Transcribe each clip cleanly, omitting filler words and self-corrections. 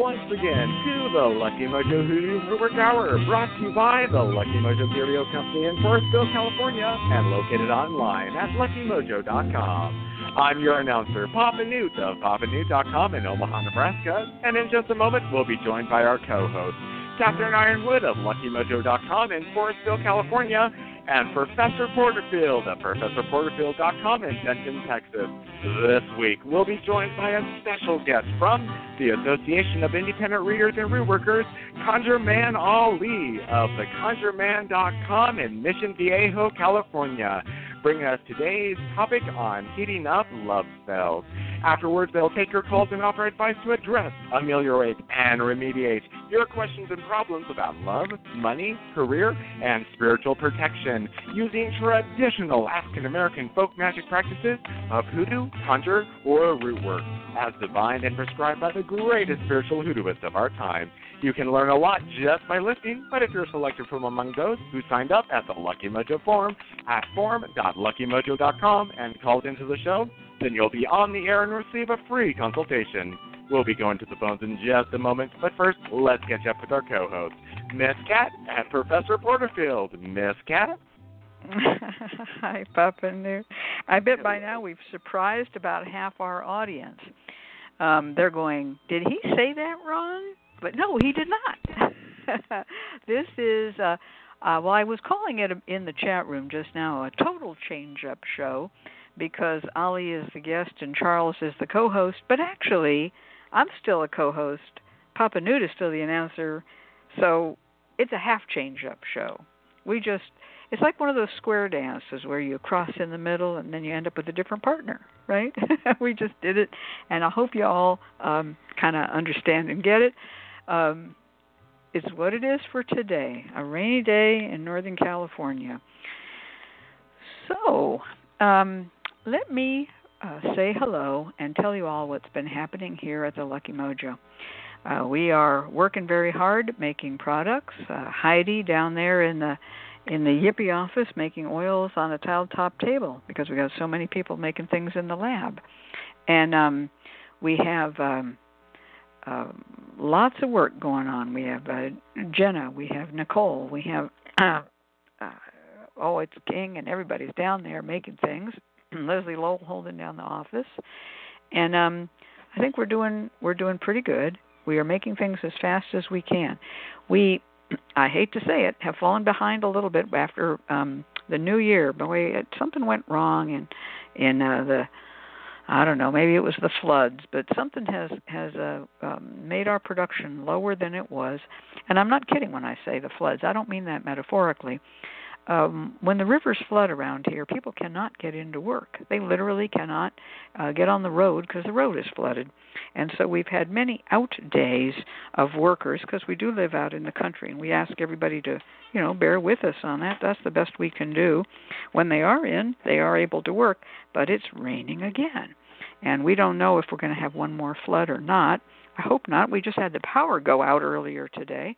once again to the Lucky Mojo Hoodoo Rootwork Hour, brought to you by the Lucky Mojo Curio Company in Forestville, California, and located online at LuckyMojo.com. I'm your announcer, Papa Newt of PapaNewt.com in Omaha, Nebraska, and in just a moment we'll be joined by our co-host, Catherine Ironwood of LuckyMojo.com in Forestville, California, and Professor Porterfield of ProfessorPorterfield.com in Denton, Texas. This week, we'll be joined by a special guest from the Association of Independent Readers and Rootworkers, Conjure Man Ali of theconjureman.com in Mission Viejo, California, bringing us today's topic on heating up love spells. Afterwards, they'll take your calls and offer advice to address, ameliorate, and remediate your questions and problems about love, money, career, and spiritual protection using traditional African-American folk magic practices of hoodoo, conjure, or root work, as divined and prescribed by the greatest spiritual hoodooists of our time. You can learn a lot just by listening, but if you're selected from among those who signed up at the Lucky Mojo forum at forum.luckymojo.com and called into the show, then you'll be on the air and receive a free consultation. We'll be going to the phones in just a moment, but first, let's catch up with our co-host, Miss Cat and Professor Porterfield. Miss Cat? Hi, Papa Newt. I bet by now we've surprised about half our audience. They're going, did he say that wrong? But no, he did not. This is, well, I was calling it in the chat room just now a total change-up show because Ali is the guest and Charles is the co-host. But actually, I'm still a co-host. Papa Newt is still the announcer. So it's a half change-up show. It's like one of those square dances where you cross in the middle and then you end up with a different partner, right? We just did it, and I hope you all kind of understand and get it. It's what it is for today, a rainy day in Northern California. So let me say hello and tell you all what's been happening here at the Lucky Mojo. We are working very hard making products. Heidi down there in the Yippee office making oils on a tiled top table because we got so many people making things in the lab. And we have lots of work going on. We have Jenna, we have Nicole, we have it's King, and everybody's down there making things. Leslie Lowell holding down the office, and I think we're doing pretty good. We are making things as fast as we can. We, I hate to say it, have fallen behind a little bit after the new year. Boy, something went wrong in the, I don't know, maybe it was the floods, but something has made our production lower than it was. And I'm not kidding when I say the floods. I don't mean that metaphorically. When the rivers flood around here, people cannot get into work. They literally cannot get on the road because the road is flooded. And so we've had many out days of workers because we do live out in the country, and we ask everybody to, bear with us on that. That's the best we can do. When they are in, they are able to work, but it's raining again. And we don't know if we're going to have one more flood or not. I hope not. We just had the power go out earlier today.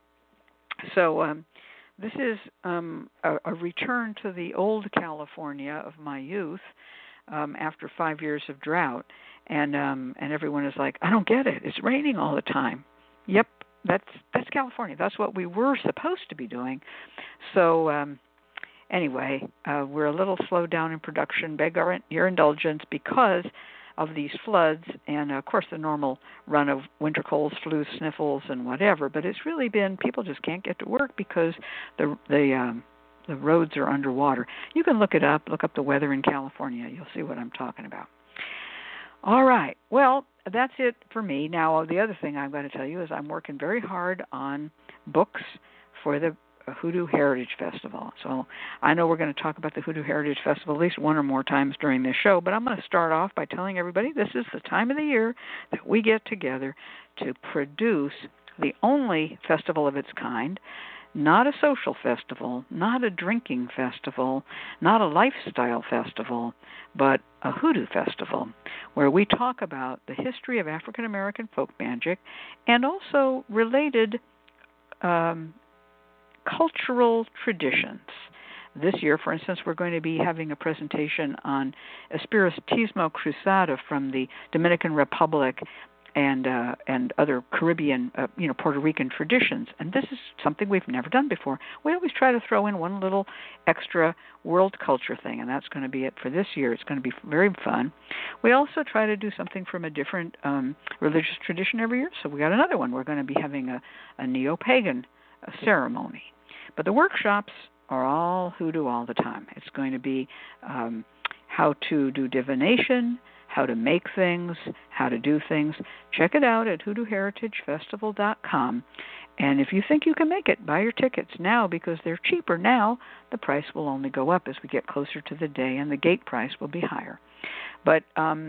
So this is a return to the old California of my youth after 5 years of drought. And everyone is like, I don't get it. It's raining all the time. Yep, that's California. That's what we were supposed to be doing. So anyway, we're a little slowed down in production. Beg your indulgence because of these floods and, of course, the normal run of winter colds, flus, sniffles, and whatever. But it's really been people just can't get to work because the roads are underwater. You can look up the weather in California. You'll see what I'm talking about. All right. Well, that's it for me. Now, the other thing I'm going to tell you is I'm working very hard on books for the Hoodoo Heritage Festival. So I know we're going to talk about the Hoodoo Heritage Festival at least one or more times during this show, but I'm going to start off by telling everybody this is the time of the year that we get together to produce the only festival of its kind, not a social festival, not a drinking festival, not a lifestyle festival, but a hoodoo festival, where we talk about the history of African American folk magic and also related cultural traditions. This year, for instance, we're going to be having a presentation on Espiritismo Cruzado from the Dominican Republic and other Caribbean, Puerto Rican traditions. And this is something we've never done before. We always try to throw in one little extra world culture thing, and that's going to be it for this year. It's going to be very fun. We also try to do something from a different religious tradition every year. So we got another one. We're going to be having a neo-pagan ceremony. But the workshops are all hoodoo all the time. It's going to be how to do divination, how to make things, how to do things. Check it out at hoodooheritagefestival.com. And if you think you can make it, buy your tickets now because they're cheaper now. The price will only go up as we get closer to the day, and the gate price will be higher. But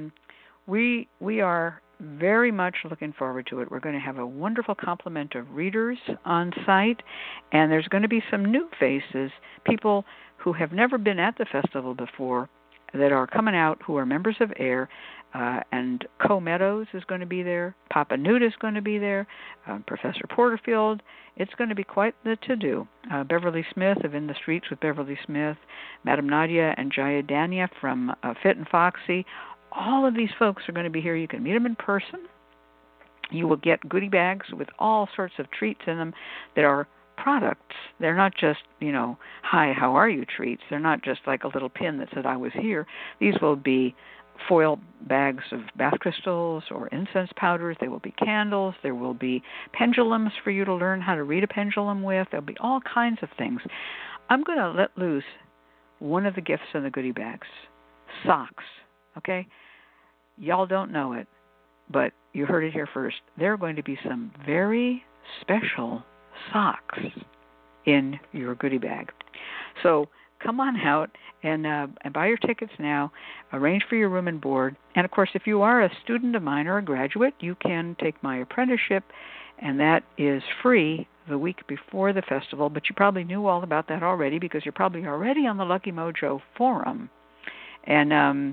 we are very much looking forward to it. We're going to have a wonderful complement of readers on site, and there's going to be some new faces, people who have never been at the festival before, that are coming out who are members of AIR, and Co Meadows is going to be there, Papa Newt is going to be there, Professor Porterfield. It's going to be quite the to-do. Beverly Smith of In the Streets with Beverly Smith, Madame Nadia and Jaya Dania from Fit and Foxy. All of these folks are going to be here. You can meet them in person. You will get goodie bags with all sorts of treats in them that are products. They're not just, hi, how are you treats. They're not just like a little pin that said I was here. These will be foil bags of bath crystals or incense powders. There will be candles. There will be pendulums for you to learn how to read a pendulum with. There'll be all kinds of things. I'm going to let loose one of the gifts in the goodie bags. Socks. Okay? Y'all don't know it, but you heard it here first. There are going to be some very special socks in your goodie bag. So come on out and buy your tickets now. Arrange for your room and board. And, of course, if you are a student of mine or a graduate, you can take my apprenticeship, and that is free the week before the festival. But you probably knew all about that already because you're probably already on the Lucky Mojo forum. And,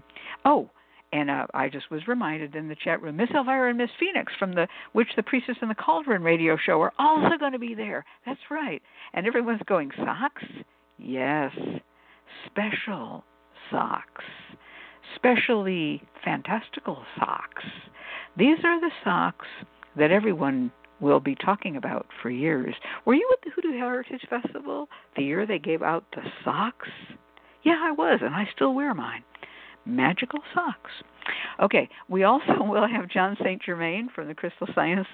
I just was reminded in the chat room, Miss Elvira and Miss Phoenix from the Witch, the Priestess, and the Cauldron radio show are also going to be there. That's right. And everyone's going, socks? Yes. Special socks. Specially fantastical socks. These are the socks that everyone will be talking about for years. Were you at the Hoodoo Heritage Festival the year they gave out the socks? Yeah, I was, and I still wear mine. Magical socks. Okay, we also will have John St. Germain from the Crystal Silence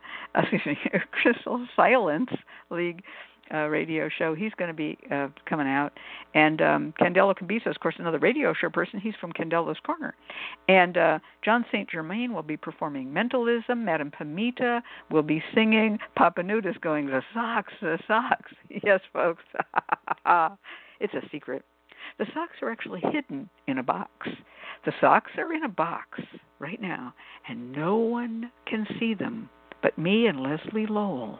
League radio show. He's going to be coming out. And Candelo Cambiso, of course, another radio show person. He's from Candelo's Corner. And John St. Germain will be performing Mentalism. Madame Pamita will be singing. Papa Newt is going, the socks, the socks. Yes, folks. It's a secret. The socks are actually hidden in a box. The socks are in a box right now, and no one can see them but me and Leslie Lowell.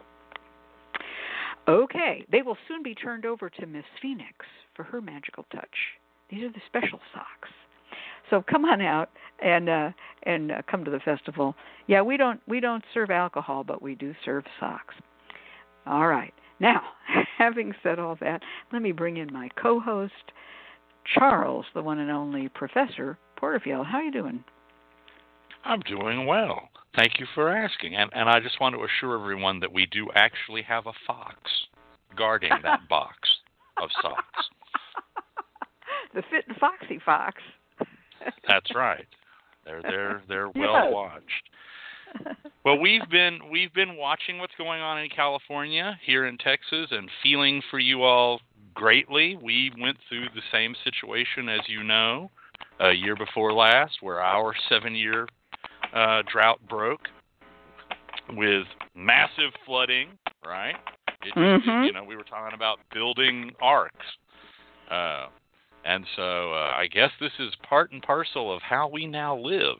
Okay, they will soon be turned over to Miss Phoenix for her magical touch. These are the special socks. So come on out and come to the festival. Yeah, we don't serve alcohol, but we do serve socks. All right. Now, having said all that, let me bring in my co-host, Charles, the one and only Professor Porterfield. How are you doing? I'm doing well. Thank you for asking. And I just want to assure everyone that we do actually have a fox guarding that box of socks. The Fit and Foxy fox. That's right. They're well watched. Well, we've been watching what's going on in California, here in Texas, and feeling for you all greatly. We went through the same situation, as you know, a year before last, where our 7-year drought broke with massive flooding, right? We were talking about building arcs. And so I guess this is part and parcel of how we now live.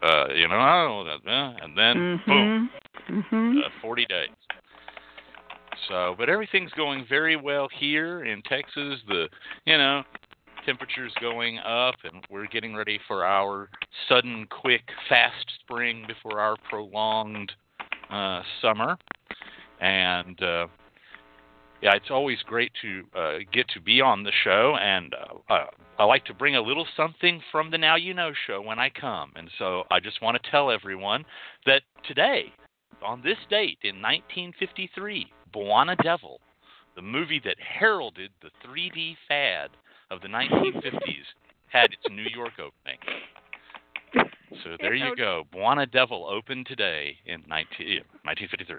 And then, boom, 40 days. So, but everything's going very well here in Texas. The, temperature's going up, and we're getting ready for our sudden, quick, fast spring before our prolonged summer. And it's always great to get to be on the show. And I like to bring a little something from the Now You Know show when I come. And so I just want to tell everyone that today, on this date in 1953, Bwana Devil, the movie that heralded the 3D fad of the 1950s, had its New York opening. So there you go. Bwana Devil opened today in 1953.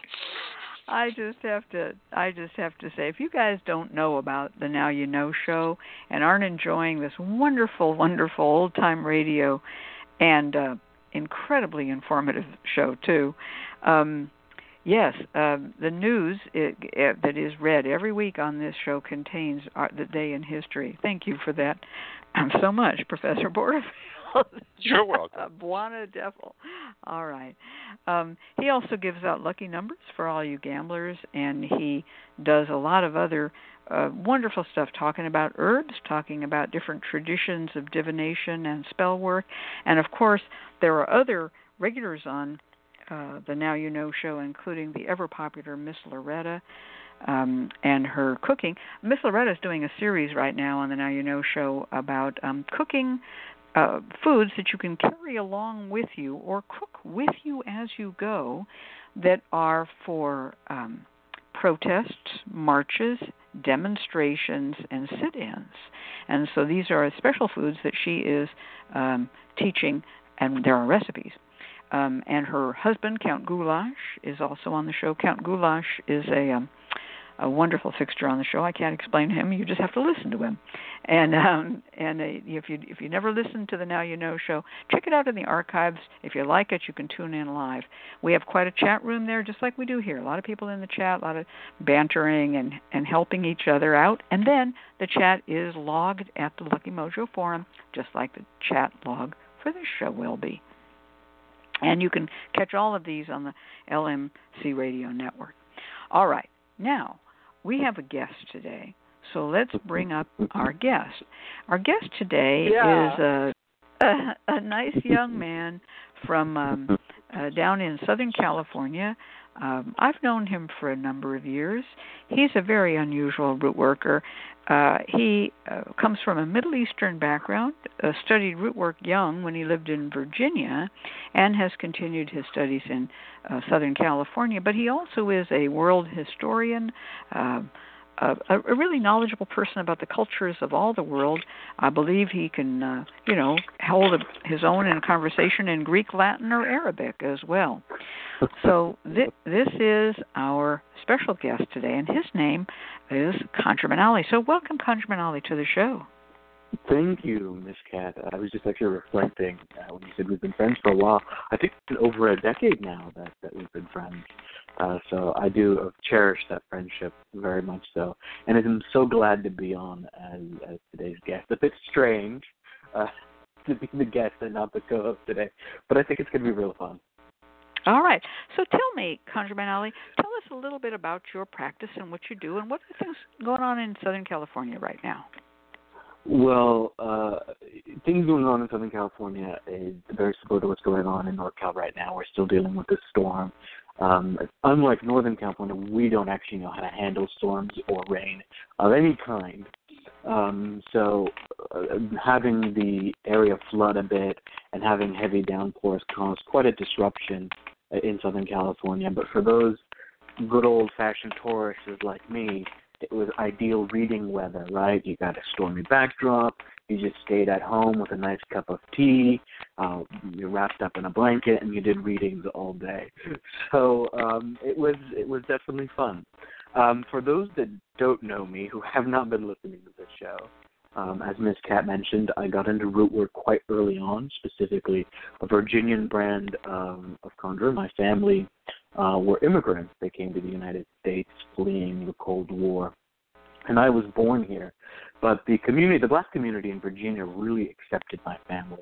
I just have to say, if you guys don't know about the Now You Know show and aren't enjoying this wonderful, wonderful old-time radio and incredibly informative show too, yes, the news that is read every week on this show contains the day in history. Thank you for that so much, Professor Bordefeld. You're welcome. Bwana Devil. All right. He also gives out lucky numbers for all you gamblers, and he does a lot of other wonderful stuff, talking about herbs, talking about different traditions of divination and spell work. And, of course, there are other regulars on the Now You Know show, including the ever-popular Miss Loretta and her cooking. Miss Loretta is doing a series right now on the Now You Know show about cooking foods that you can carry along with you or cook with you as you go that are for protests, marches, demonstrations, and sit-ins. And so these are special foods that she is teaching, and there are recipes. And her husband, Count Goulash, is also on the show. Count Goulash is a wonderful fixture on the show. I can't explain him. You just have to listen to him. And if you never listened to the Now You Know show, check it out in the archives. If you like it, you can tune in live. We have quite a chat room there, just like we do here. A lot of people in the chat, a lot of bantering and helping each other out. And then the chat is logged at the Lucky Mojo Forum, just like the chat log for this show will be. And you can catch all of these on the LMC Radio Network. All right. Now, we have a guest today, so let's bring up our guest. Our guest today is a nice young man from down in Southern California. I've known him for a number of years. He's a very unusual root worker. He comes from a Middle Eastern background, studied root work young when he lived in Virginia, and has continued his studies in Southern California. But he also is a world historian, a really knowledgeable person about the cultures of all the world. I believe he can, hold his own in a conversation in Greek, Latin, or Arabic as well. So this is our special guest today, and his name is ConjureMan Ali. So welcome, ConjureMan Ali, to the show. Thank you, Miss Cat. I was just actually reflecting when you said we've been friends for a while. I think it's been over a decade now that we've been friends. So I do cherish that friendship very much so. And I'm so glad to be on as today's guest. A bit strange to be the guest and not the co-host today, but I think it's going to be real fun. All right. So tell me, ConjureMan Ali, tell us a little bit about your practice and what you do and what are things going on in Southern California right now? Well, things going on in Southern California is very similar to what's going on in NorCal right now. We're still dealing with this storm. Unlike Northern California, we don't actually know how to handle storms or rain of any kind. So having the area flood a bit and having heavy downpours caused quite a disruption in Southern California. But for those good old-fashioned tourists like me, it was ideal reading weather, right? You got a stormy backdrop. You just stayed at home with a nice cup of tea. You wrapped up in a blanket, and you did readings all day. So it was definitely fun. For those that don't know me, who have not been listening to this show, as Ms. Cat mentioned, I got into root work quite early on, specifically a Virginian brand of conjurer. My family were immigrants. They came to the United States fleeing the Cold War. And I was born here. But the black community in Virginia really accepted my family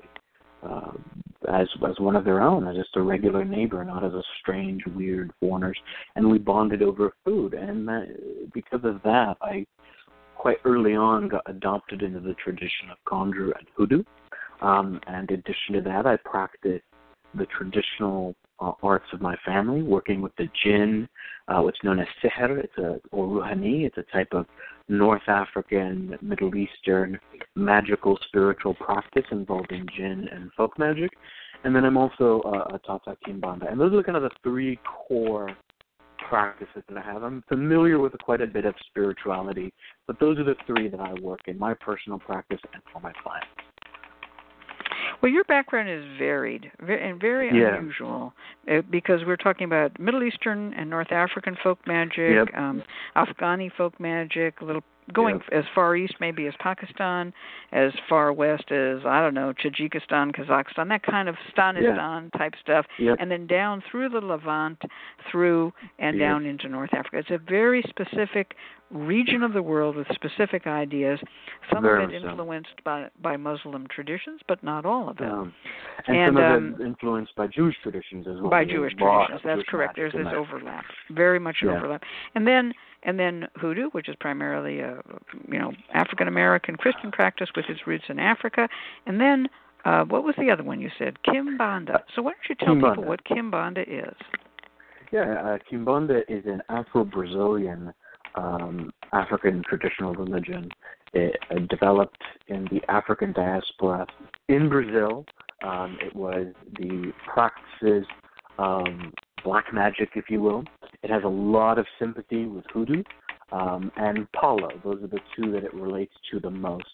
as one of their own, as just a regular neighbor, not as a strange, weird foreigners. And we bonded over food. And because of that, I quite early on got adopted into the tradition of conjure and hoodoo. And in addition to that, I practiced the traditional arts of my family, working with the jinn, what's known as sihr, or ruhani. It's a type of North African, Middle Eastern magical spiritual practice involving jinn and folk magic. And then I'm also a Tata Kimbanda. And those are kind of the three core practices that I have. I'm familiar with quite a bit of spirituality, but those are the three that I work in, my personal practice and for my clients. Well, your background is varied and very unusual because we're talking about Middle Eastern and North African folk magic, Afghani folk magic, a little going as far east maybe as Pakistan, as far west as, I don't know, Tajikistan, Kazakhstan, that kind of Stanistan type stuff, and then down through the Levant, through and down into North Africa. It's a very specific region of the world with specific ideas, some of it influenced by Muslim traditions, but not all of it. And some of it influenced by Jewish traditions as well. By Jewish traditions, that's correct. There's this overlap, very much an overlap. And then hoodoo, which is primarily a African American Christian practice with its roots in Africa. And then what was the other one you said? Kimbanda. So why don't you tell people what Kimbanda is? Yeah, Kimbanda is an Afro-Brazilian African traditional religion. It developed in the African diaspora in Brazil. It was the practices of black magic, if you will. It has a lot of sympathy with hoodoo and palo. Those are the two that it relates to the most.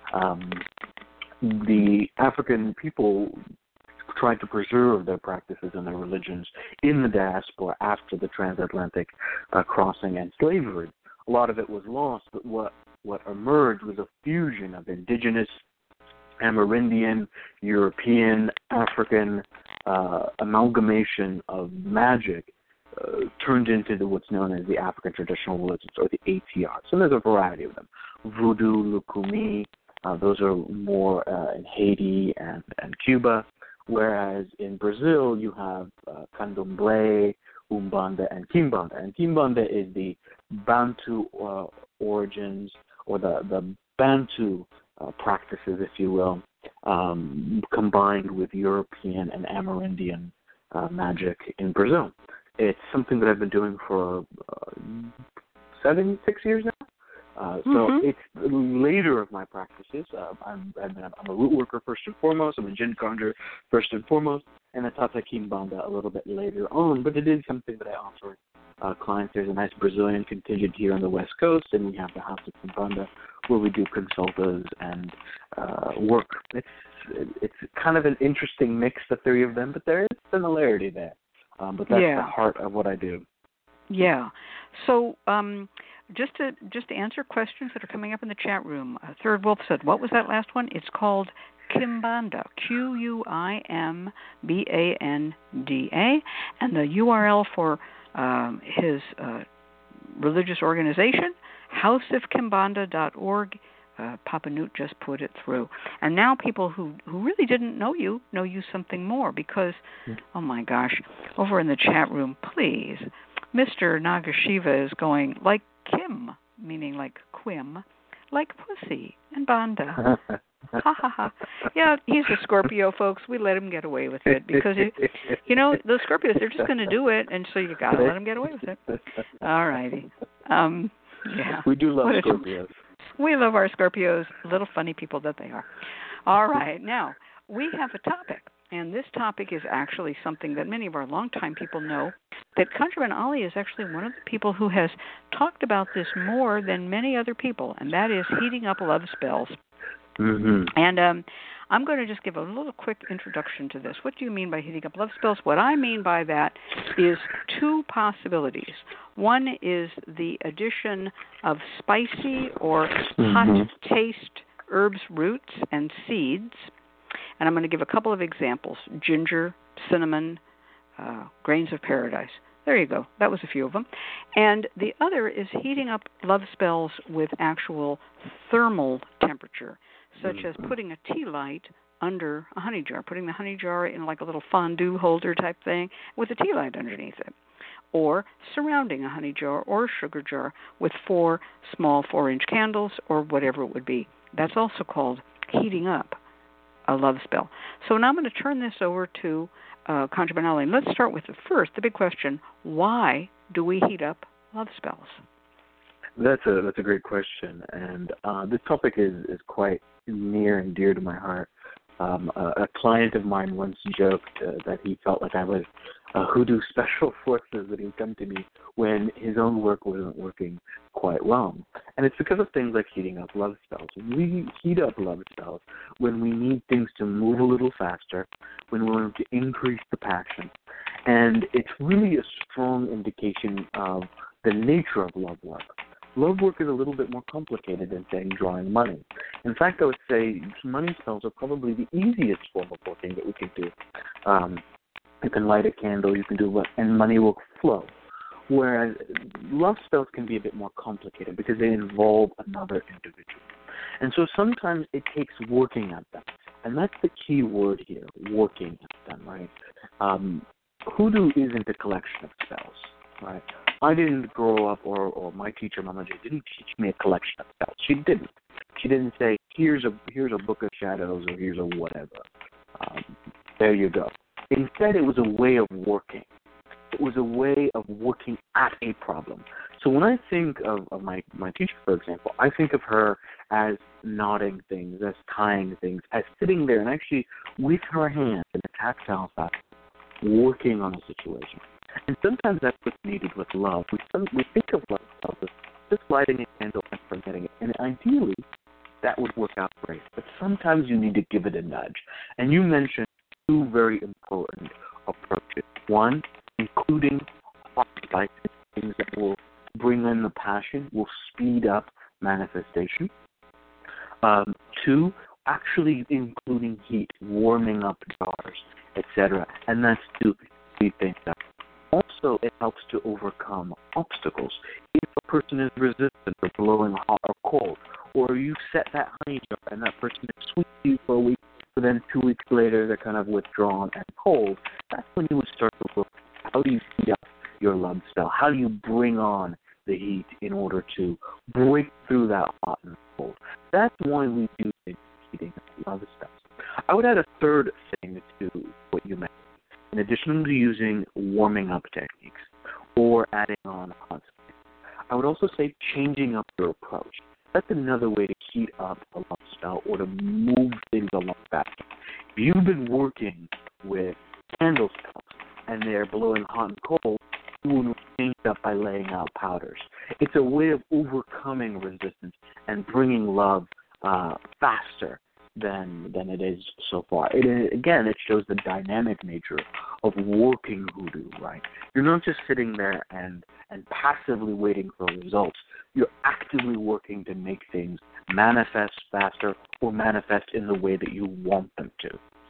The African people tried to preserve their practices and their religions in the diaspora after the transatlantic crossing and slavery. A lot of it was lost, but what emerged was a fusion of indigenous, Amerindian, European, African amalgamation of magic turned into what's known as the African traditional religions, or the ATRs. And there's a variety of them. Voodoo, Lukumi, those are more in Haiti and Cuba. Whereas in Brazil, you have Candomblé, Umbanda, and Kimbanda. And Kimbanda is the Bantu origins, or the Bantu practices, if you will, combined with European and Amerindian magic in Brazil. It's something that I've been doing for 6 years now. So it's the later of my practices. I'm a root worker first and foremost. I'm a jinn conjurer first and foremost, and a Tata Kimbanda a little bit later on. But it is something that I offer clients. There's a nice Brazilian contingent here on the West Coast, and we have the House of Kimbanda where we do consultas and work. It's kind of an interesting mix, the three of them, but there is similarity there. But that's the heart of what I do. Yeah. So just to answer questions that are coming up in the chat room, Third Wolf said, what was that last one? It's called Kimbanda, Q-U-I-M-B-A-N-D-A, and the URL for his religious organization, houseofkimbanda.org. Papa Newt just put it through. And now people who really didn't know you something more because, oh my gosh, over in the chat room, please, Mr. Nagashiva is going, like Kim, meaning like Quim, like pussy and Banda. Ha ha ha. Yeah, he's a Scorpio, folks. We let him get away with it because, those Scorpios, they're just going to do it, and so you got to let them get away with it. All righty. Yeah. We do love Scorpios. We love our Scorpios, little funny people that they are. All right. Now, we have a topic, and this topic is actually something that many of our longtime people know, that ConjureMan Ali is actually one of the people who has talked about this more than many other people, and that is heating up love spells. Mm-hmm. And I'm going to just give a little quick introduction to this. What do you mean by heating up love spells? What I mean by that is two possibilities. One is the addition of spicy or hot taste herbs, roots, and seeds. And I'm going to give a couple of examples: ginger, cinnamon, grains of paradise. There you go. That was a few of them. And the other is heating up love spells with actual thermal temperature, such as putting a tea light under a honey jar, putting the honey jar in like a little fondue holder type thing with a tea light underneath it, or surrounding a honey jar or sugar jar with 4 small 4-inch candles or whatever it would be. That's also called heating up a love spell. So now I'm going to turn this over to ConjureMan Ali. Let's start with the big question: why do we heat up love spells? That's a great question, and this topic is quite near and dear to my heart. A client of mine once joked that he felt like I was hoodoo special forces that he'd come to me when his own work wasn't working quite well. And it's because of things like heating up love spells. We heat up love spells when we need things to move a little faster, when we want to increase the passion. And it's really a strong indication of the nature of love work. Love work is a little bit more complicated than, say, drawing money. In fact, I would say money spells are probably the easiest form of working that we can do. You can light a candle, you can do what, and money will flow. Whereas love spells can be a bit more complicated because they involve another individual. And so sometimes it takes working at them. And that's the key word here, working at them, right? Hoodoo isn't a collection of spells, right? I didn't grow up, or my teacher, Mama J, didn't teach me a collection of spells. She didn't. She didn't say, here's a book of shadows, or here's a whatever. There you go. Instead, it was a way of working. It was a way of working at a problem. So when I think of my teacher, for example, I think of her as knotting things, as tying things, as sitting there and actually with her hands in a tactile fashion, working on a situation. And sometimes that's what's needed with love. We think of love as just lighting a candle and forgetting it. And ideally, that would work out great. But sometimes you need to give it a nudge. And you mentioned two very important approaches. One, including things that will bring in the passion, will speed up manifestation. Two, actually including heat, warming up jars, etc. And that's to speed things up. Also, it helps to overcome obstacles. If a person is resistant or blowing hot or cold, or you set that honey jar and that person is sweet to you for a week, but then 2 weeks later they're kind of withdrawn and cold, that's when you would start to look, how do you heat up your love spell? How do you bring on the heat in order to break through that hot and cold? That's why we do heating up love spells. I would add a third thing to what you mentioned. In addition to using warming up techniques or adding on hot springs, I would also say changing up your approach. That's another way to heat up a love spell or to move things along faster. If you've been working with candle spells and they're blowing hot and cold, you will change up by laying out powders. It's a way of overcoming resistance and bringing love faster than it is so far. Again, it shows the dynamic nature of working hoodoo, right? You're not just sitting there and passively waiting for results. You're actively working to make things manifest faster or manifest in the way that you want them to.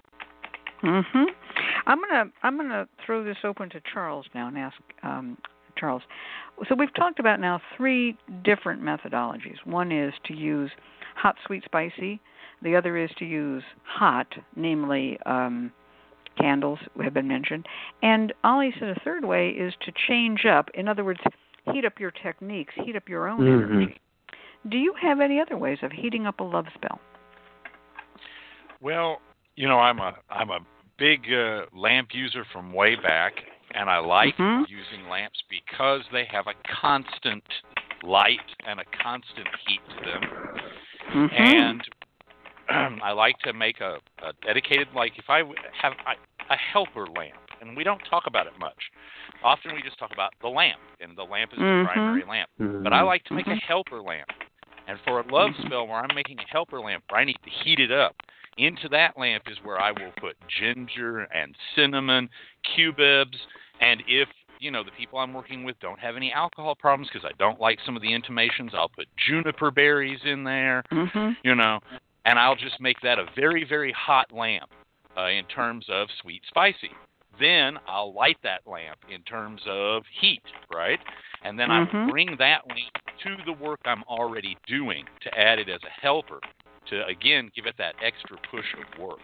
Mhm. I'm gonna throw this open to Charles now and ask Charles. So we've talked about now 3 different methodologies. One is to use hot, sweet, spicy. The other is to use hot, namely candles have been mentioned. And Ollie said a third way is to change up. In other words, heat up your techniques, heat up your own energy. Do you have any other ways of heating up a love spell? Well, I'm a big lamp user from way back, and I like using lamps because they have a constant light and a constant heat to them. And I like to make a dedicated, like if I have a helper lamp, and we don't talk about it much. Often we just talk about the lamp, and the lamp is the primary lamp. But I like to make a helper lamp. And for a love spell where I'm making a helper lamp, where I need to heat it up, into that lamp is where I will put ginger and cinnamon, cubebs, and if the people I'm working with don't have any alcohol problems because I don't like some of the intimations, I'll put juniper berries in there, and I'll just make that a very, very hot lamp in terms of sweet spicy. Then I'll light that lamp in terms of heat, right? And then I will bring that lamp to the work I'm already doing to add it as a helper to, again, give it that extra push of work.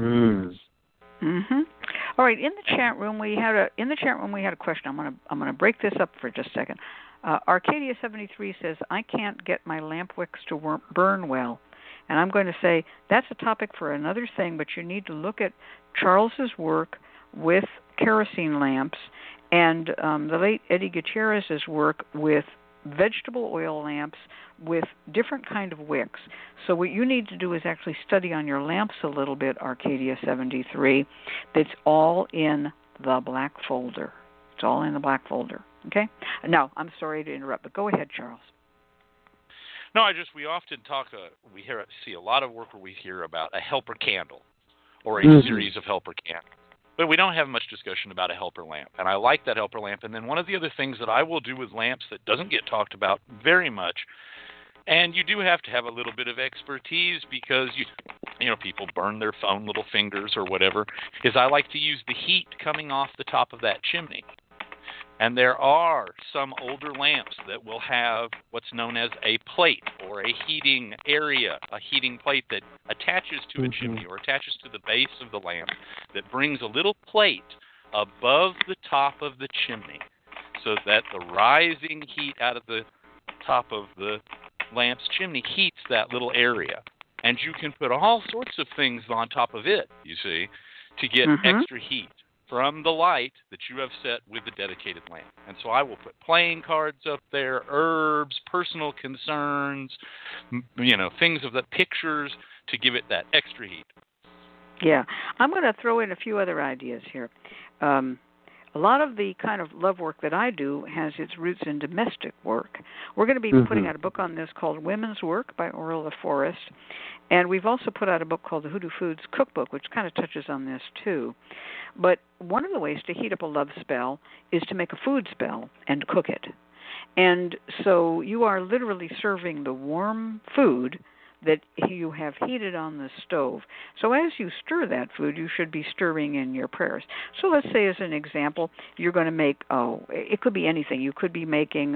All right, in the chat room we had a question. I'm gonna break this up for just a second. Arcadia73 says, I can't get my lamp wicks to burn well. And I'm going to say that's a topic for another thing, but you need to look at Charles's work with kerosene lamps and the late Eddie Gutierrez's work with vegetable oil lamps with different kind of wicks. So what you need to do is actually study on your lamps a little bit, Arcadia 73. That's all in the black folder. It's all in the black folder. Okay? Now, I'm sorry to interrupt, but go ahead, Charles. No, we often talk, see a lot of work where we hear about a helper candle or a series of helper candles. But we don't have much discussion about a helper lamp. And I like that helper lamp. And then one of the other things that I will do with lamps that doesn't get talked about very much, and you do have to have a little bit of expertise because, people burn their phone little fingers or whatever, is I like to use the heat coming off the top of that chimney. And there are some older lamps that will have what's known as a plate or a heating area, a heating plate that attaches to a chimney or attaches to the base of the lamp that brings a little plate above the top of the chimney so that the rising heat out of the top of the lamp's chimney heats that little area. And you can put all sorts of things on top of it, you see, to get extra heat from the light that you have set with the dedicated lamp. And so I will put playing cards up there, herbs, personal concerns, things of the pictures to give it that extra heat. Yeah. I'm going to throw in a few other ideas here. A lot of the kind of love work that I do has its roots in domestic work. We're going to be putting out a book on this called Women's Work by Orla Forrest. And we've also put out a book called The Hoodoo Foods Cookbook, which kind of touches on this too. But one of the ways to heat up a love spell is to make a food spell and cook it. And so you are literally serving the warm food that you have heated on the stove. So as you stir that food, you should be stirring in your prayers. So let's say, as an example, you're going to make, it could be anything. You could be making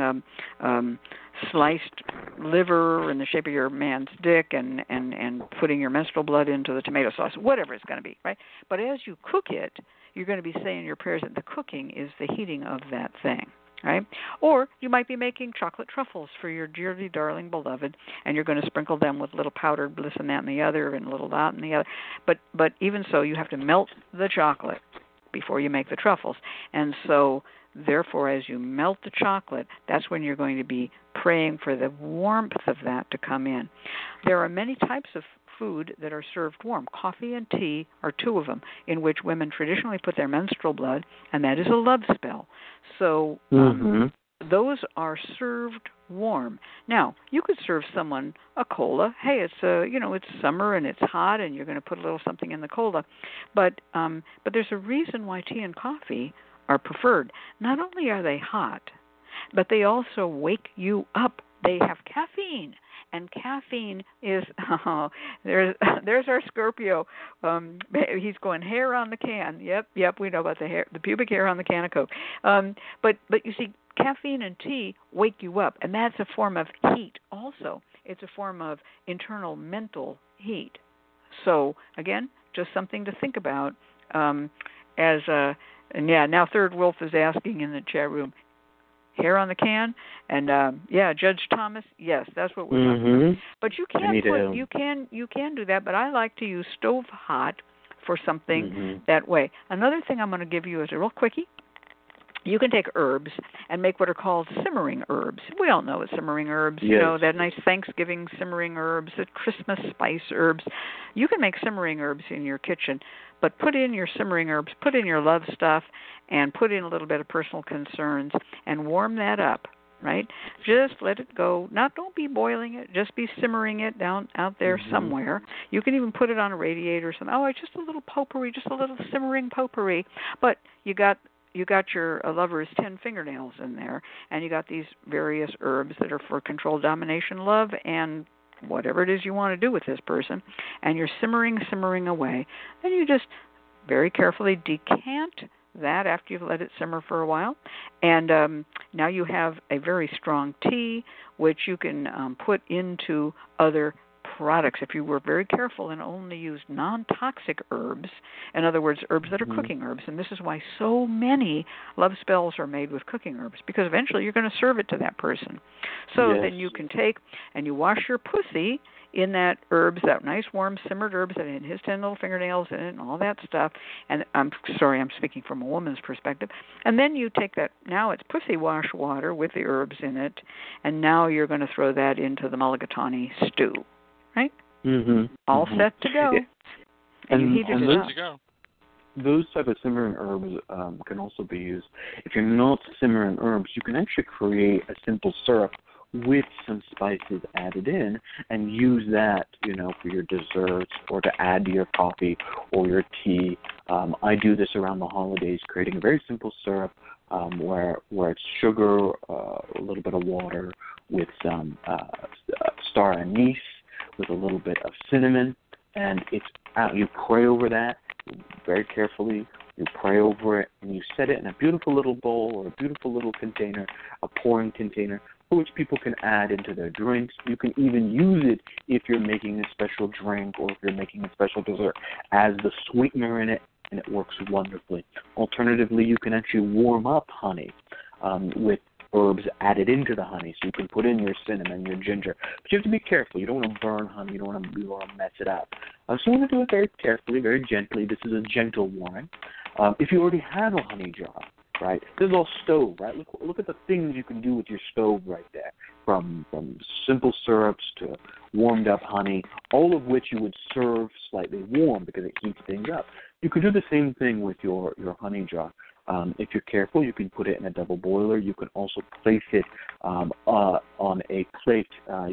sliced liver in the shape of your man's dick and putting your menstrual blood into the tomato sauce, whatever it's going to be, right? But as you cook it, you're going to be saying your prayers that the cooking is the heating of that thing. Right? Or you might be making chocolate truffles for your dearly darling beloved, and you're going to sprinkle them with little powdered bliss and that and the other and a little dot and the other. But even so, you have to melt the chocolate before you make the truffles. And so, therefore, as you melt the chocolate, that's when you're going to be praying for the warmth of that to come in. There are many types of food that are served warm. Coffee and tea are two of them, in which women traditionally put their menstrual blood, and that is a love spell. So those are served warm. Now, you could serve someone a cola. Hey, it's summer and it's hot, and you're going to put a little something in the cola. But there's a reason why tea and coffee are preferred. Not only are they hot, but they also wake you up. They have caffeine. And caffeine is, there's our Scorpio. He's going hair on the can. Yep, we know about the pubic hair on the can of Coke. But you see, caffeine and tea wake you up, and that's a form of heat also. It's a form of internal mental heat. So, again, just something to think about. Now Third Wolf is asking in the chat room, hair on the can, and Judge Thomas, yes, that's what we're talking about. But you can do that, but I like to use stove hot for something that way. Another thing I'm going to give you is a real quickie. You can take herbs and make what are called simmering herbs. We all know what simmering herbs, yes. That nice Thanksgiving simmering herbs, the Christmas spice herbs. You can make simmering herbs in your kitchen, but put in your simmering herbs, put in your love stuff, and put in a little bit of personal concerns and warm that up, right? Just let it go. Don't be boiling it, just be simmering it down out there somewhere. You can even put it on a radiator or something. Oh, it's just a little potpourri, just a little simmering potpourri. But you got your lover's 10 fingernails in there, and you got these various herbs that are for control, domination, love, and whatever it is you want to do with this person, and you're simmering away. Then you just very carefully decant that after you've let it simmer for a while, and now you have a very strong tea, which you can put into other products if you were very careful and only used non-toxic herbs. In other words, herbs that are cooking herbs. And this is why so many love spells are made with cooking herbs, because eventually you're going to serve it to that person. So then you can take and you wash your pussy in that herbs, that nice warm simmered herbs that had his 10 little fingernails in it and all that stuff. And I'm sorry, I'm speaking from a woman's perspective. And then you take that, now it's pussy wash water with the herbs in it, and now you're going to throw that into the mulligatawny stew, right? All set to go. And you heated it up. To go. Those type of simmering herbs can also be used. If you're not simmering herbs, you can actually create a simple syrup with some spices added in and use that, for your desserts or to add to your coffee or your tea. I do this around the holidays, creating a very simple syrup where it's sugar, a little bit of water with some star anise, with a little bit of cinnamon, and it's out. You pray over that very carefully. You pray over it, and you set it in a beautiful little bowl or a beautiful little container, a pouring container, which people can add into their drinks. You can even use it if you're making a special drink or if you're making a special dessert as the sweetener in it, and it works wonderfully. Alternatively, you can actually warm up honey with herbs added into the honey. So you can put in your cinnamon, your ginger. But you have to be careful. You don't want to burn honey. You don't want to mess it up. So you want to do it very carefully, very gently. This is a gentle warning. If you already have a honey jar, right, this is all stove, right? Look at the things you can do with your stove right there, from simple syrups to warmed up honey, all of which you would serve slightly warm because it heats things up. You could do the same thing with your honey jar. If you're careful, you can put it in a double boiler. You can also place it on a plate,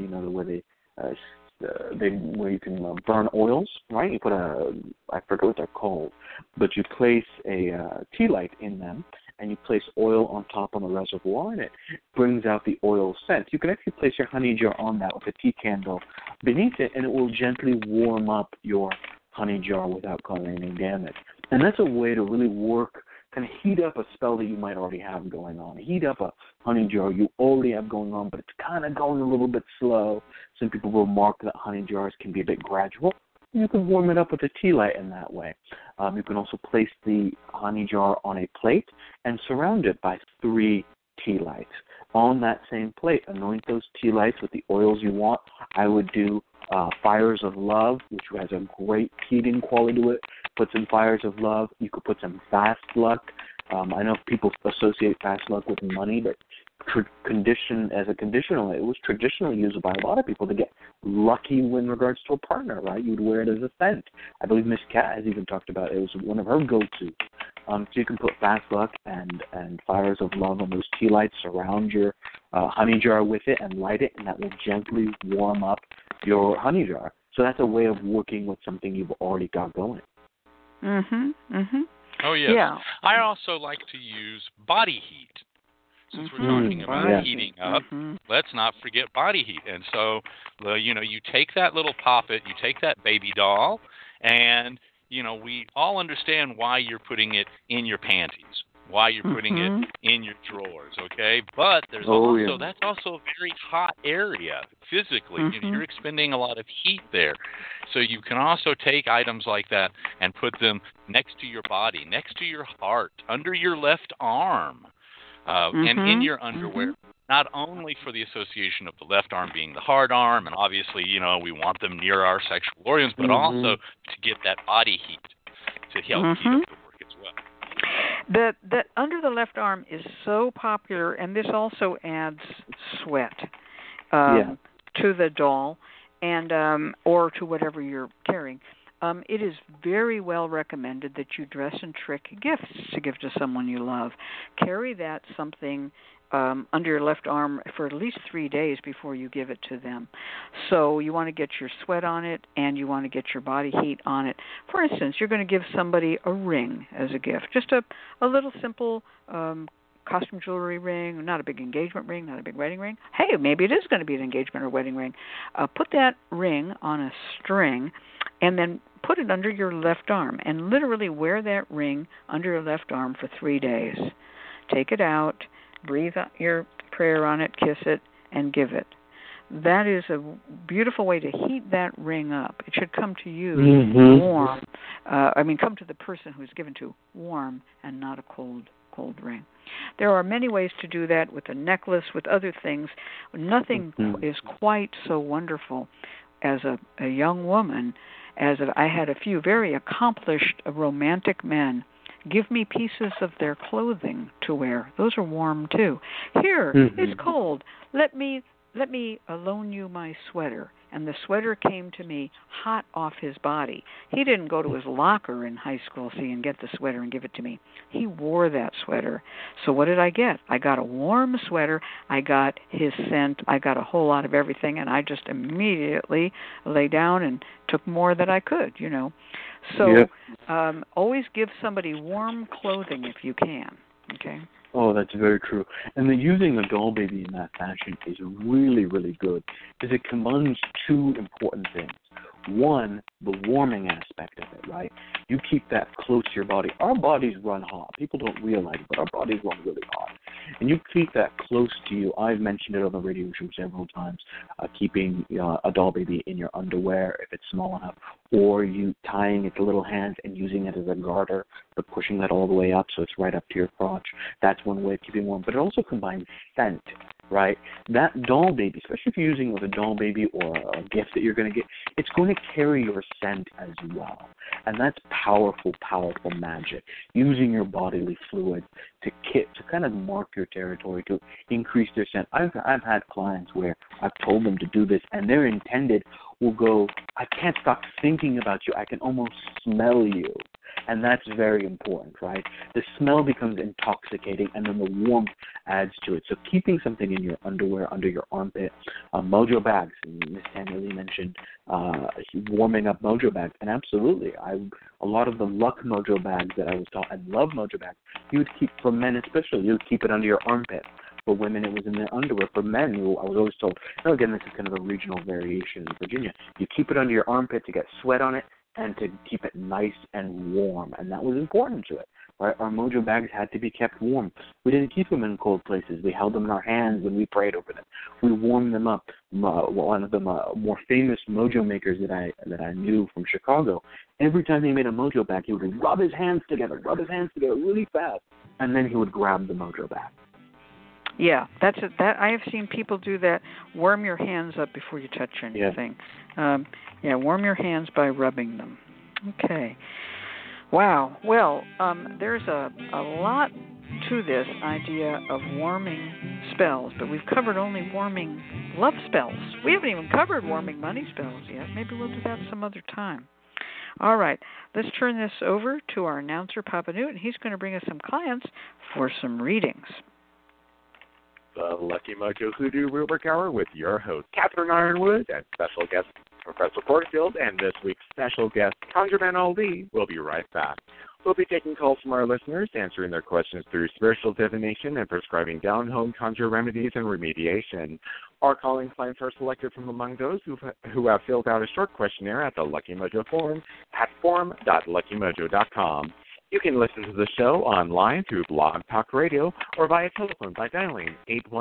where you can burn oils, right? You put I forget what they're called, but you place a tea light in them, and you place oil on top on the reservoir, and it brings out the oil scent. You can actually place your honey jar on that with a tea candle beneath it, and it will gently warm up your honey jar without causing any damage. And that's a way to really work, kind of heat up a spell that you might already have going on. Heat up a honey jar you already have going on, but it's kind of going a little bit slow. Some people will remark that honey jars can be a bit gradual. You can warm it up with a tea light in that way. You can also place the honey jar on a plate and surround it by 3 tea lights. On that same plate, anoint those tea lights with the oils you want. I would do Fires of Love, which has a great heating quality to it. Put some Fires of Love. You could put some Fast Luck. I know people associate Fast Luck with money, but as a conditional, it was traditionally used by a lot of people to get lucky in regards to a partner, right? You'd wear it as a scent. I believe Miss Cat has even talked about it. It was one of her go-tos. So you can put Fast Luck and Fires of Love on those tea lights, surround your honey jar with it, and light it, and that will gently warm up your honey jar. So that's a way of working with something you've already got going. Oh, yes. Yeah. I also like to use body heat. Since we're talking about heating up, let's not forget body heat. And so, you take that little poppet, you take that baby doll, and, we all understand why you're putting it in your panties, why you're putting it in your drawers, okay? But there's that's also a very hot area physically. You're expending a lot of heat there. So you can also take items like that and put them next to your body, next to your heart, under your left arm. And in your underwear, not only for the association of the left arm being the hard arm, and obviously, we want them near our sexual organs, but also to get that body heat to help heat up the work as well. The under the left arm is so popular, and this also adds sweat to the doll, and or to whatever you're carrying. It is very well recommended that you dress and trick gifts to give to someone you love. Carry that something under your left arm for at least 3 days before you give it to them. So you want to get your sweat on it, and you want to get your body heat on it. For instance, you're going to give somebody a ring as a gift, just a little simple costume jewelry ring, not a big engagement ring, not a big wedding ring. Hey, maybe it is going to be an engagement or wedding ring. Put that ring on a string and then put it under your left arm and literally wear that ring under your left arm for 3 days. Take it out, breathe your prayer on it, kiss it, and give it. That is a beautiful way to heat that ring up. It should come to you warm. Come to the person who's given to warm and not a cold ring. There are many ways to do that with a necklace, with other things. Nothing is quite so wonderful as a young woman, I had a few very accomplished romantic men give me pieces of their clothing to wear. Those are warm too. Here, it's cold. Let me loan you my sweater. And the sweater came to me hot off his body. He didn't go to his locker in high school, and get the sweater and give it to me. He wore that sweater. So what did I get? I got a warm sweater. I got his scent. I got a whole lot of everything, and I just immediately lay down and took more than I could, So always give somebody warm clothing if you can, okay? Oh, that's very true. And using a doll baby in that fashion is really, really good because it combines two important things. One, the warming aspect of it, right? You keep that close to your body. Our bodies run hot. People don't realize it, but our bodies run really hot. And you keep that close to you. I've mentioned it on the radio show several times, keeping a doll baby in your underwear if it's small enough, or you tying its little hands and using it as a garter, but pushing that all the way up so it's right up to your crotch. That's one way of keeping warm. But it also combines scent, right? That doll baby, especially if you're using it with a doll baby or a gift that you're going to get, it's going to carry your scent as well. And that's powerful, powerful magic. Using your bodily fluid to kind of mark your territory, to increase their scent. I've had clients where I've told them to do this, and their intended will go, I can't stop thinking about you. I can almost smell you. And that's very important, right? The smell becomes intoxicating, and then the warmth adds to it. So keeping something in your underwear, under your armpit, Mojo bags, Miss Tanya Lee mentioned warming up Mojo bags, and absolutely, a lot of the Luck Mojo bags that I was taught, I love Mojo bags. You would keep, for men especially, you would keep it under your armpit. For women, it was in their underwear. For men, I was always told, again, this is kind of a regional variation in Virginia, you keep it under your armpit to get sweat on it, and to keep it nice and warm, and that was important to it. Right? Our Mojo bags had to be kept warm. We didn't keep them in cold places. We held them in our hands when we prayed over them. We warmed them up. One of the more famous Mojo makers that I knew from Chicago, every time he made a Mojo bag, he would rub his hands together really fast, and then he would grab the Mojo bag. Yeah, that's it. That I have seen people do that. Warm your hands up before you touch anything. Warm your hands by rubbing them. Okay. Wow. Well, there's a lot to this idea of warming spells, but we've covered only warming love spells. We haven't even covered warming money spells yet. Maybe we'll do that some other time. All right, let's turn this over to our announcer, Papa Newt, and he's going to bring us some clients for some readings. The Lucky Mojo Hoodoo Rubric Hour with your host, Catherine Ironwood, and special guest, Professor Porterfield, and this week's special guest, ConjureMan Ali. We'll be right back. We'll be taking calls from our listeners, answering their questions through spiritual divination and prescribing down-home conjure remedies and remediation. Our calling clients are selected from among those who have filled out a short questionnaire at the Lucky Mojo forum at forum.luckymojo.com. You can listen to the show online through Blog Talk Radio or via telephone by dialing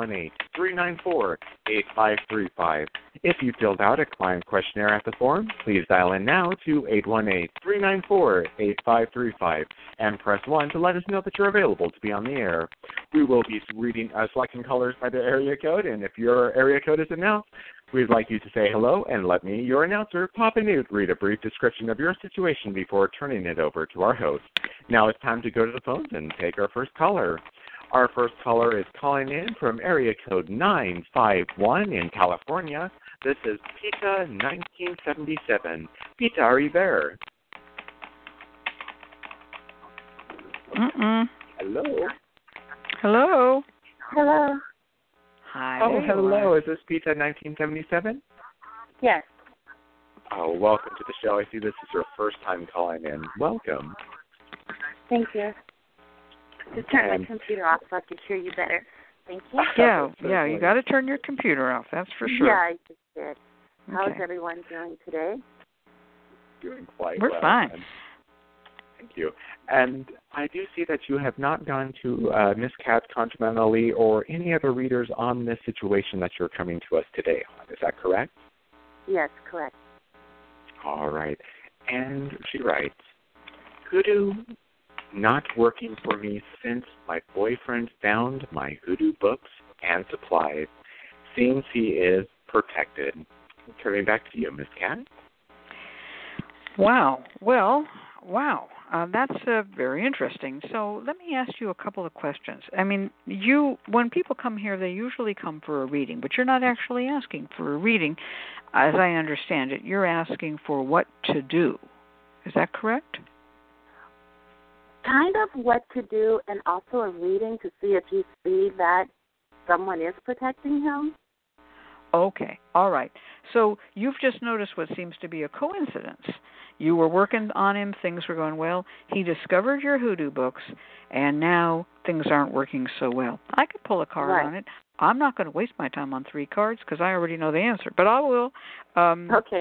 818-394-8535. If you filled out a client questionnaire at the forum, please dial in now to 818-394-8535 and press 1 to let us know that you're available to be on the air. We will be selecting callers by their area code, and if your area code is announced, we'd like you to say hello and let me, your announcer, Papa Newt, read a brief description of your situation before turning it over to our host. Now it's time to go to the phones and take our first caller. Our first caller is calling in from area code 951 in California. This is Pita 1977. Pita, are you there? Hello. Hello. Hello. Hi. Oh, hello. Is this Pita 1977? Yes. Oh, welcome to the show. I see this is your first time calling in. Welcome. Thank you. Just turn my computer off so I can hear you better. Thank you. Yeah, you got to turn your computer off. That's for sure. Yeah, I just did. How's Okay. everyone doing today? Doing quite We're well. fine. Thank you. And I do see that you have not gone to Miss Cat, ConjureMan Ali, or any other readers on this situation that you're coming to us today on. Is that correct? Yes, correct. All right. And she writes, Hoodoo not working for me since my boyfriend found my hoodoo books and supplies. Seems he is protected. Turning back to you, Miss Cat. Wow. Well, wow. That's very interesting. So let me ask you a couple of questions. I mean, when people come here, they usually come for a reading, but you're not actually asking for a reading, as I understand it. You're asking for what to do. Is that correct? Kind of what to do, and also a reading to see if you see that someone is protecting him. Okay. All right. So you've just noticed what seems to be a coincidence. You were working on him, things were going well. He discovered your hoodoo books, and now things aren't working so well. I could pull a card on it. I'm not going to waste my time on 3 cards because I already know the answer, but I will. Okay.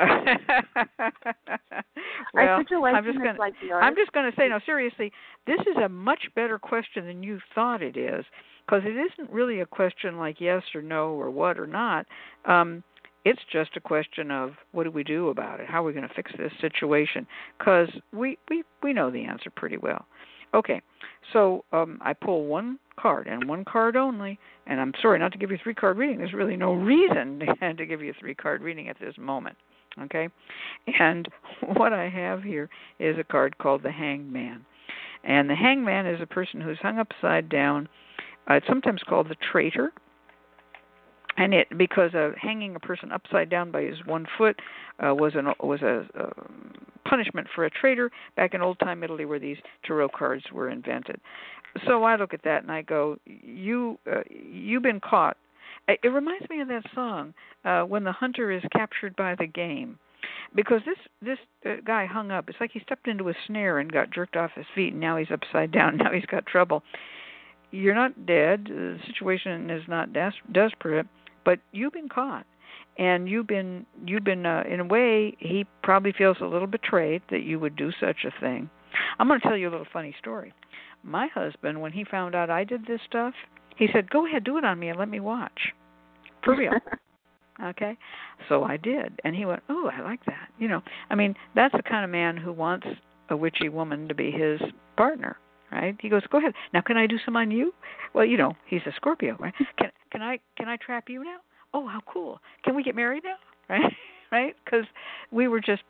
Well, I'm just going to say, no, seriously, this is a much better question than you thought it is, because it isn't really a question like yes or no or what or not. It's just a question of what do we do about it? How are we going to fix this situation? Because we know the answer pretty well. Okay, so I pull 1 card and 1 card only, and I'm sorry not to give you a 3-card reading. There's really no reason to give you a 3-card reading at this moment. Okay, and what I have here is a card called the Hanged Man, and the Hanged Man is a person who's hung upside down. It's sometimes called the traitor. And because hanging a person upside down by his 1 foot was a punishment for a traitor back in old-time Italy, where these tarot cards were invented. So I look at that and I go, you've been caught. It reminds me of that song, When the Hunter is Captured by the Game. Because this guy hung up. It's like he stepped into a snare and got jerked off his feet, and now he's upside down. Now he's got trouble. You're not dead. The situation is not desperate. But you've been caught, and you've been in a way, he probably feels a little betrayed that you would do such a thing. I'm going to tell you a little funny story. My husband, when he found out I did this stuff, he said, "Go ahead, do it on me and let me watch." For real. Okay? So I did, and he went, "Oh, I like that." I mean, that's the kind of man who wants a witchy woman to be his partner. Right? He goes, "Go ahead. Now, can I do some on you?" Well, he's a Scorpio, right? Can I trap you now? Oh, how cool! Can we get married now? Right? Right? Because we were just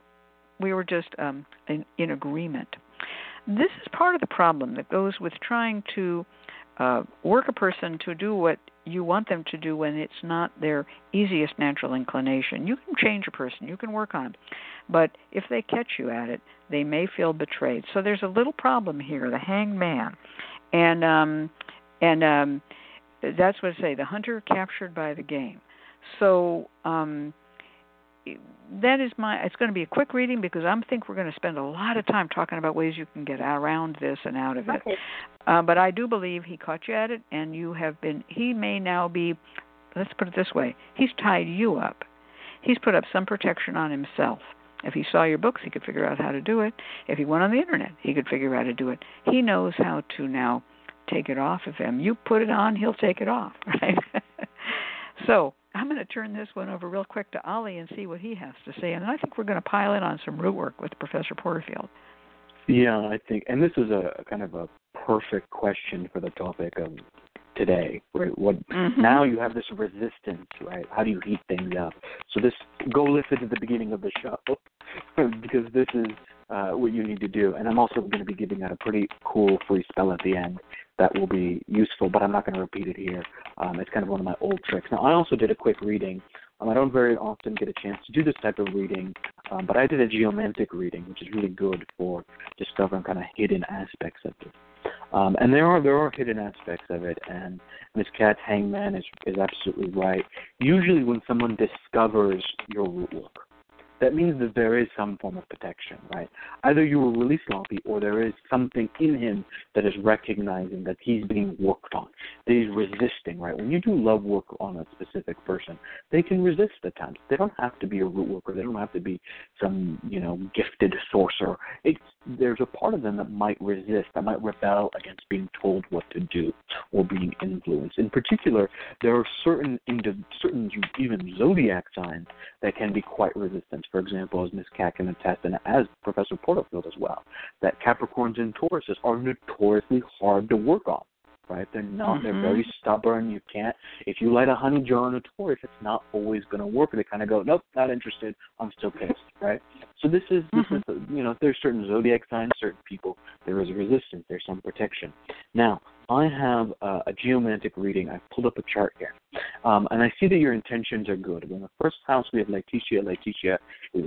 in agreement. This is part of the problem that goes with trying to work a person to do what you want them to do when it's not their easiest natural inclination. You can change a person, you can work on them, but if they catch you at it, they may feel betrayed. So there's a little problem here, the Hanged Man, and that's what I say, the hunter captured by the game. So that is it's going to be a quick reading because I think we're going to spend a lot of time talking about ways you can get around this and out of it. Okay. But I do believe he caught you at it, and he may now be, let's put it this way, he's tied you up. He's put up some protection on himself. If he saw your books, he could figure out how to do it. If he went on the internet, he could figure out how to do it. He knows how to now take it off of him. You put it on, he'll take it off, right? So I'm going to turn this one over real quick to Ollie and see what he has to say. And then I think we're going to pile in on some root work with Professor Porterfield. Yeah, I think, and this is a kind of a perfect question for the topic of today. Right? Now you have this resistance, right? How do you heat things up? So go listen to the beginning of the show because this is what you need to do. And I'm also going to be giving out a pretty cool free spell at the end that will be useful, but I'm not going to repeat it here. It's kind of one of my old tricks. Now, I also did a quick reading. I don't very often get a chance to do this type of reading, but I did a geomantic reading, which is really good for discovering kind of hidden aspects of this. And there are hidden aspects of it, and Ms. Cat's Hangman is absolutely right. Usually when someone discovers your root work, that means that there is some form of protection, right? Either you were really sloppy or there is something in him that is recognizing that he's being worked on, that he's resisting, right? When you do love work on a specific person, they can resist at times. They don't have to be a root worker. They don't have to be some, gifted sorcerer. There's a part of them that might resist, that might rebel against being told what to do or being influenced. In particular, there are certain even zodiac signs that can be quite resistant. For example, as Ms. Cat can attest, and as Professor Porterfield as well, that Capricorns and Tauruses are notoriously hard to work on. right? They're not. They're very stubborn. You can't. If you light a honey jar on a Taurus, it's not always going to work. They kind of go, nope, not interested. I'm still pissed, right? So this is there's certain zodiac signs, certain people. There is a resistance. There's some protection. Now, I have a geomantic reading. I've pulled up a chart here, and I see that your intentions are good. In the first house, we have Letitia. Letitia is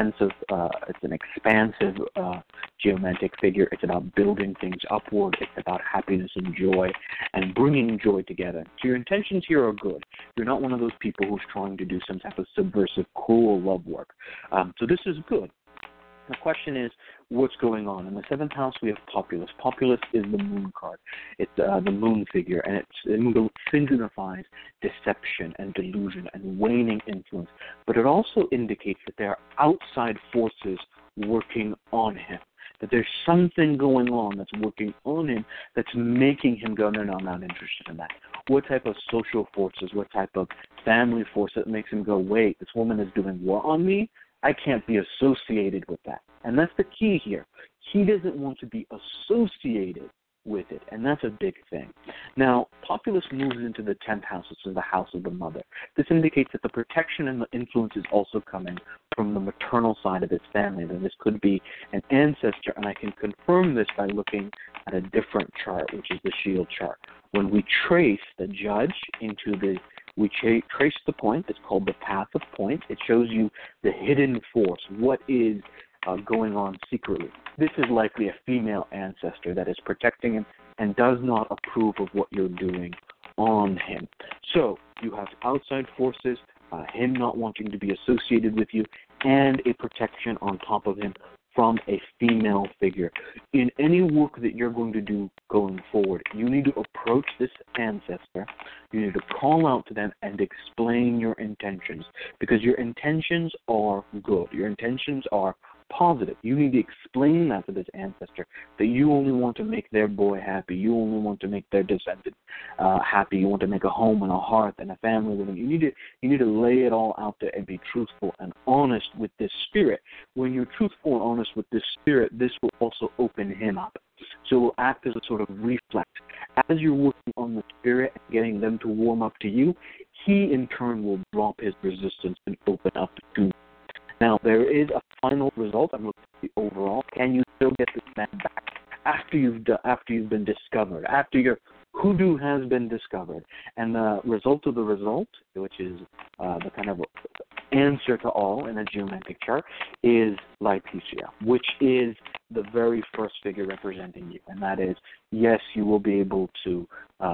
an expansive geomantic figure. It's about building things upward. It's about happiness and joy and bringing joy together. So your intentions here are good. You're not one of those people who's trying to do some type of subversive, cruel love work. So this is good. The question is, what's going on? In the seventh house, we have Populus. Populus is the moon card. It's the moon figure, and it signifies deception and delusion and waning influence. But it also indicates that there are outside forces working on him, that there's something going on that's working on him that's making him go, no, I'm not interested in that. What type of social forces, what type of family force that makes him go, wait, this woman is doing what on me? I can't be associated with that. And that's the key here. He doesn't want to be associated with it, and that's a big thing. Now, Populus moves into the 10th house, which is the house of the mother. This indicates that the protection and the influence is also coming from the maternal side of his family. And this could be an ancestor, and I can confirm this by looking at a different chart, which is the shield chart. When we trace the judge into we trace the point. It's called the path of points. It shows you the hidden force, what is going on secretly. This is likely a female ancestor that is protecting him and does not approve of what you're doing on him. So you have outside forces, him not wanting to be associated with you, and a protection on top of him from a female figure. In any work that you're going to do going forward, you need to approach this ancestor, you need to call out to them and explain your intentions, because your intentions are good. Your intentions are positive. You need to explain that to this ancestor, that you only want to make their boy happy. You only want to make their descendants happy. You want to make a home and a hearth and a family with them. You need to lay it all out there and be truthful and honest with this spirit. When you're truthful and honest with this spirit, this will also open him up. So it will act as a sort of reflex. As you're working on the spirit and getting them to warm up to you, he in turn will drop his resistance and open up to you. Now, there is a final result. I'm looking at the overall. Can you still get this man back after you've been discovered, after your hoodoo has been discovered? And the result of the result, which is the kind of answer to all in a geomantic chart, is Letitia, which is the very first figure representing you. And that is, yes, you will be able to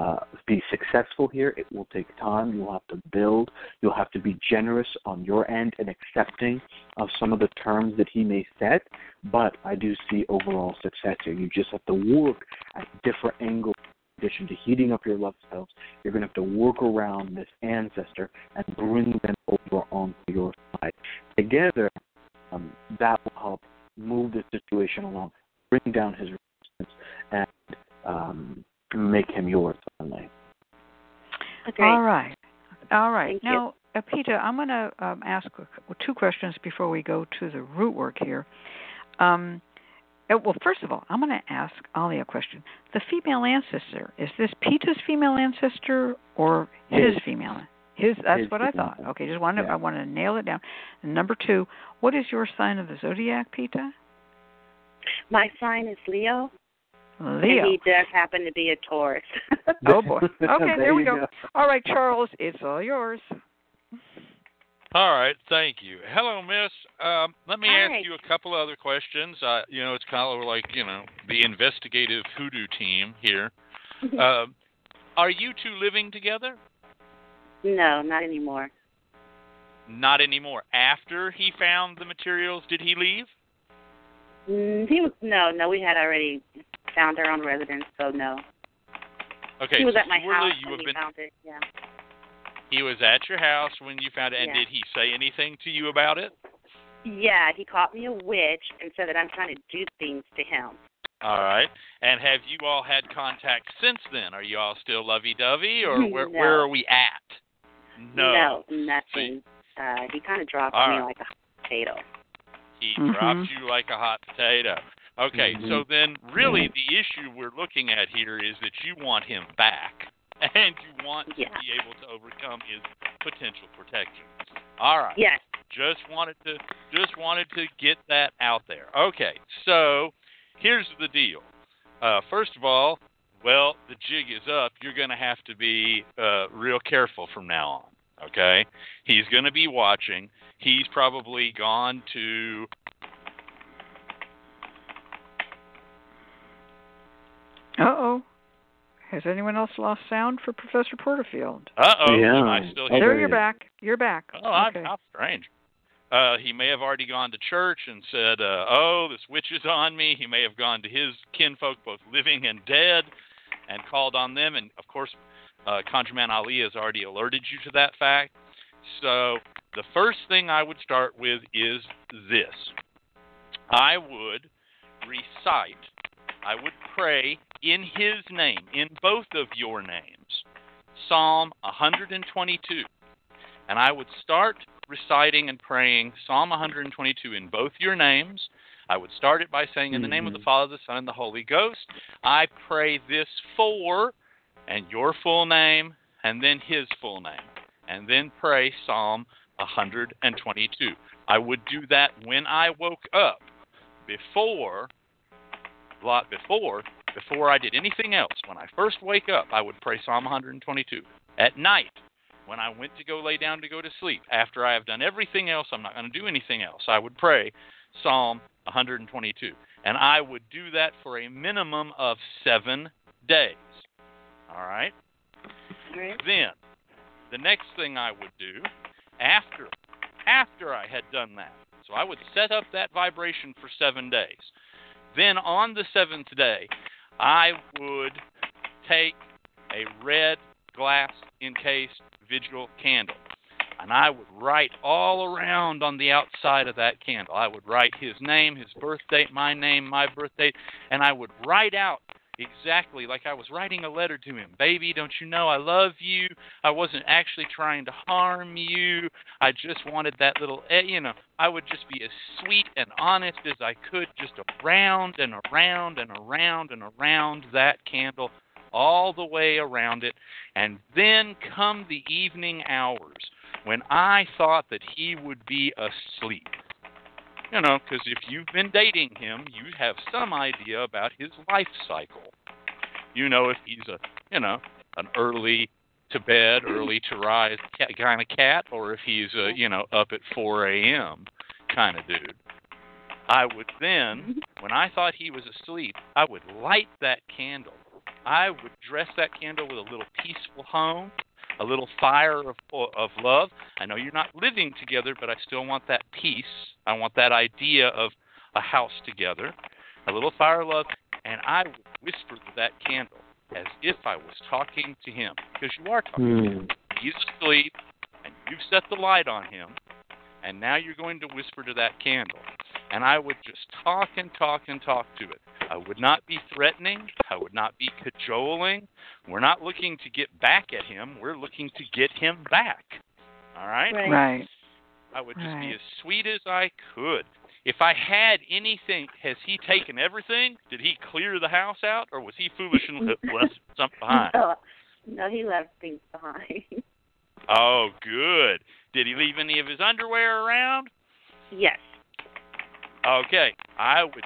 be successful here. It will take time. You'll have to build. You'll have to be generous on your end and accepting of some of the terms that he may set. But I do see overall success here. You just have to work at different angles. In addition to heating up your love spells, you're going to have to work around this ancestor and bring them over onto your side. Together, that will help move the situation along, bring down his resistance, and make him yours suddenly. Okay. All right. Thank Now, Peter, I'm going to ask two questions before we go to the root work here. Well, first of all, I'm going to ask Ali a question. The female ancestor, is this Peter's female ancestor or his female? That's what I thought. Okay, I want to nail it down. And number two, what is your sign of the zodiac, Peter? My sign is Leo. Leo. And he does happen to be a Taurus. Oh, boy. Okay, there we go. All right, Charles, it's all yours. All right, thank you. Hello, Miss. Let me Hi. ask you a couple other questions. It's kind of like, the investigative hoodoo team here. Are you two living together? No, not anymore. Not anymore. After he found the materials, did he leave? No, we had already found our own residence, so no. Okay, he was so at my house when he found it, yeah. He was at your house when you found it, and did he say anything to you about it? Yeah, he called me a witch and said that I'm trying to do things to him. All right. And have you all had contact since then? Are you all still lovey-dovey, or No. where are we at? No, nothing. He kind of dropped me like a hot potato. He dropped you like a hot potato. Okay, so then really the issue we're looking at here is that you want him back, and you want to be able to overcome his potential protection. All right. Yes. Just wanted to get that out there. Okay, so here's the deal. First of all, well, the jig is up. You're going to have to be real careful from now on. Okay, he's going to be watching. He's probably gone to. Uh-oh. Has anyone else lost sound for Professor Porterfield? Uh-oh. Yeah. Am I still here? There, you're back. You're back. Oh, okay. how strange. He may have already gone to church and said, oh, this witch is on me. He may have gone to his kinfolk, both living and dead, and called on them. And, of course, ConjureMan Ali has already alerted you to that fact. So the first thing I would start with is this. I would recite, I would pray in his name, in both of your names, Psalm 122. And I would start reciting and praying Psalm 122 in both your names. I would start it by saying, in the name of the Father, the Son, and the Holy Ghost, I pray this for, and your full name, and then his full name. And then pray Psalm 122. I would do that when I woke up, before I did anything else. When I first wake up, I would pray Psalm 122. At night, when I went to go lay down to go to sleep, after I have done everything else, I'm not going to do anything else, I would pray Psalm 122. And I would do that for a minimum of 7 days. All right? Then, the next thing I would do, after I had done that, so I would set up that vibration for 7 days. Then on the 7th day, I would take a red glass encased vigil candle, and I would write all around on the outside of that candle. I would write his name, his birth date, my name, my birth date, and I would write out exactly like I was writing a letter to him. Baby, don't you know I love you? I wasn't actually trying to harm you. I just wanted that little, I would just be as sweet and honest as I could, just around and around and around and around that candle, all the way around it. And then come the evening hours when I thought that he would be asleep. Because if you've been dating him, you have some idea about his life cycle. You know if he's an early to bed, early to rise kind of cat, or if he's up at 4 a.m. kind of dude. I would then, when I thought he was asleep, I would light that candle. I would dress that candle with a little peaceful home, a little fire of love. I know you're not living together, but I still want that peace. I want that idea of a house together, a little fire of love, and I would whisper to that candle as if I was talking to him, because you are talking to him. He's asleep, and you've set the light on him, and now you're going to whisper to that candle. And I would just talk and talk and talk to it. I would not be threatening. I would not be cajoling. We're not looking to get back at him. We're looking to get him back. All right? Right. I would just be as sweet as I could. If I had anything, has he taken everything? Did he clear the house out, or was he foolish and left something behind? No, he left things behind. Oh, good. Did he leave any of his underwear around? Yes. Okay, I would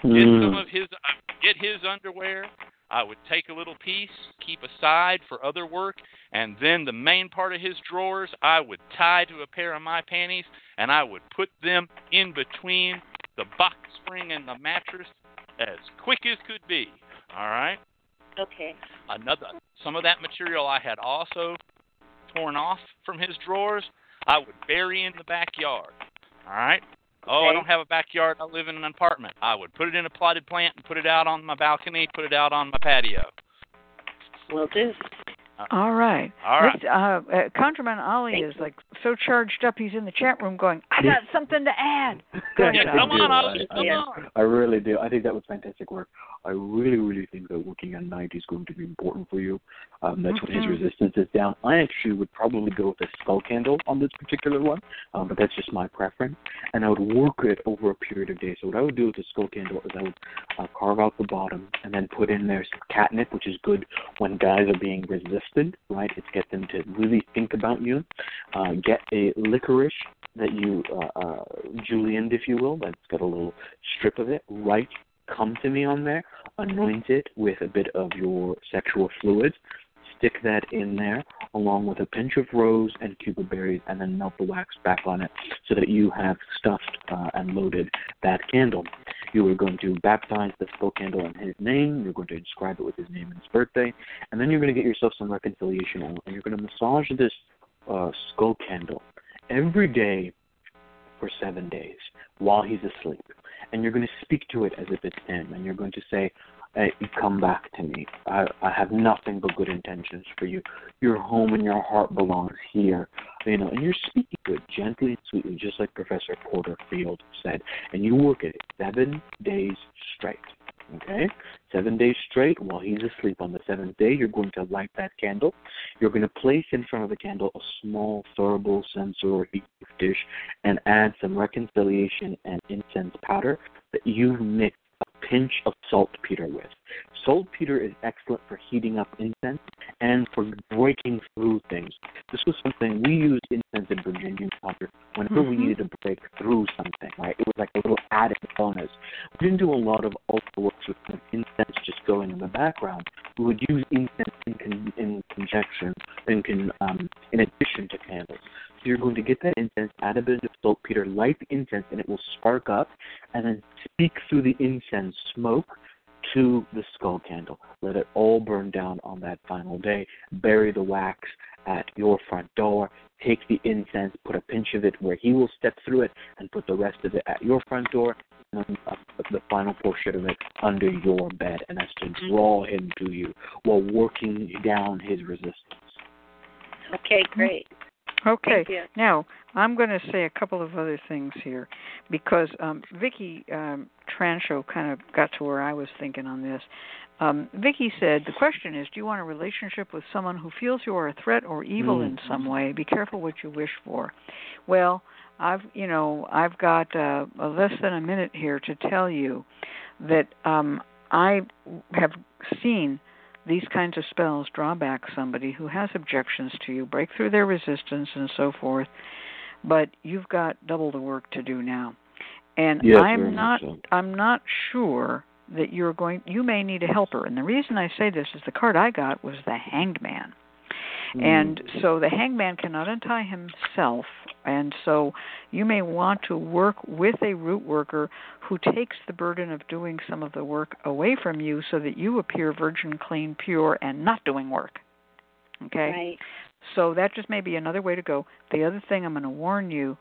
get his underwear. I would take a little piece, keep aside for other work, and then the main part of his drawers I would tie to a pair of my panties, and I would put them in between the box spring and the mattress as quick as could be. All right? Okay. Some of that material I had also torn off from his drawers, I would bury in the backyard. All right? Oh, I don't have a backyard. I live in an apartment. I would put it in a potted plant and put it out on my balcony, put it out on my patio. Will do. All right. All right. ConjureMan Ali is like so charged up. He's in the chat room going, "I got something to add." Go ahead, come on, Ali. Come on. I really do. I think that was fantastic work. I really, really think that working at night is going to be important for you. That's when his resistance is down. I actually would probably go with a skull candle on this particular one, but that's just my preference. And I would work it over a period of days. So what I would do with the skull candle is I would carve out the bottom and then put in there some catnip, which is good when guys are being resisted, right? It's get them to really think about you. Get a licorice that you julienned, if you will, that's got a little strip of it, right? Come to me on there, anoint it with a bit of your sexual fluids, stick that in there along with a pinch of rose and cuba berries, and then melt the wax back on it so that you have stuffed and loaded that candle. You are going to baptize the skull candle in his name. You're going to inscribe it with his name and his birthday, and then you're going to get yourself some reconciliation oil, and you're going to massage this skull candle every day for 7 days while he's asleep. And you're going to speak to it as if it's him, and you're going to say, "Hey, come back to me. I have nothing but good intentions for you. Your home and your heart belongs here." And you're speaking to it gently and sweetly, just like Professor Porterfield said. And you work it 7 days straight. Okay? 7 days straight while he's asleep. On the 7th day, you're going to light that candle. You're going to place in front of the candle a small thurible censer or heat dish and add some reconciliation and incense powder that you've mixed a pinch of saltpeter with. Saltpeter is excellent for heating up incense and for breaking through things. This was something we used incense in Virginia culture whenever we needed to break through something, right? It was like a little added bonus. We didn't do a lot of altar works with incense just going in the background. We would use incense in conjunction, in addition to candles. So you're going to get that incense, add a bit of saltpeter, light the incense, and it will spark up, and then speak through the incense smoke to the skull candle. Let it all burn down on that final day. Bury the wax at your front door. Take the incense, put a pinch of it where he will step through it, and put the rest of it at your front door, and the final portion of it under your bed. And that's to draw him to you while working down his resistance. Okay, great. Okay, now I'm going to say a couple of other things here because Vicki Trancho kind of got to where I was thinking on this. Vicki said, the question is, do you want a relationship with someone who feels you are a threat or evil in some way? Be careful what you wish for. Well, I've got less than a minute here to tell you that I have seen these kinds of spells draw back somebody who has objections to you, break through their resistance and so forth, but you've got double the work to do now. And yes, I'm not sure that you may need a helper. And the reason I say this is the card I got was the Hanged Man. And so the Hanged Man cannot untie himself, and so you may want to work with a root worker who takes the burden of doing some of the work away from you so that you appear virgin, clean, pure, and not doing work. Okay? Right. So that just may be another way to go. The other thing I'm going to warn you,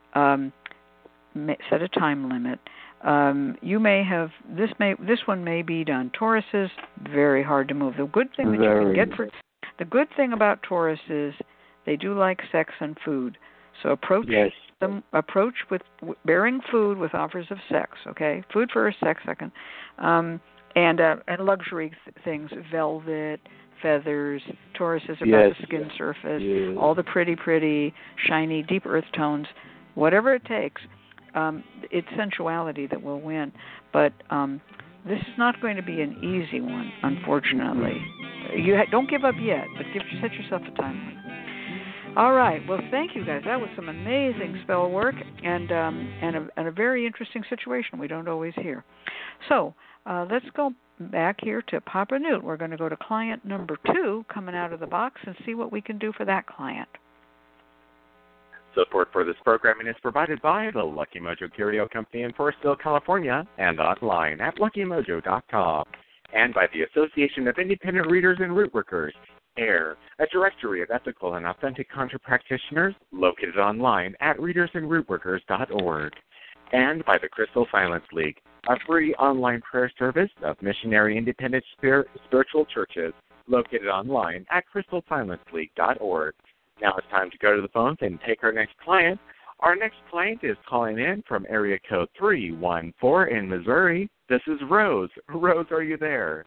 set a time limit. You may have this one may be done. Tauruses, very hard to move. The good thing that you can get the good thing about Taurus is they do like sex and food. So approach with bearing food with offers of sex. Okay, food first, sex second, and luxury things, velvet, feathers. Tauruses are about the skin surface, all the pretty, shiny, deep earth tones. Whatever it takes. It's sensuality that will win, but this is not going to be an easy one, unfortunately. You don't give up yet, but set yourself a time limit. All right. Well, thank you guys. That was some amazing spell work and a very interesting situation we don't always hear. So let's go back here to Papa Newt. We're going to go to client number 2 coming out of the box and see what we can do for that client. Support for this programming is provided by the Lucky Mojo Curio Company in Forestville, California, and online at luckymojo.com, and by the Association of Independent Readers and Root Workers, AIR, a directory of ethical and authentic conjure practitioners located online at readersandrootworkers.org, and by the Crystal Silence League, a free online prayer service of missionary independent spiritual churches located online at crystalsilenceleague.org. Now it's time to go to the phones and take our next client. Our next client is calling in from area code 314 in Missouri. This is Rose. Rose, are you there?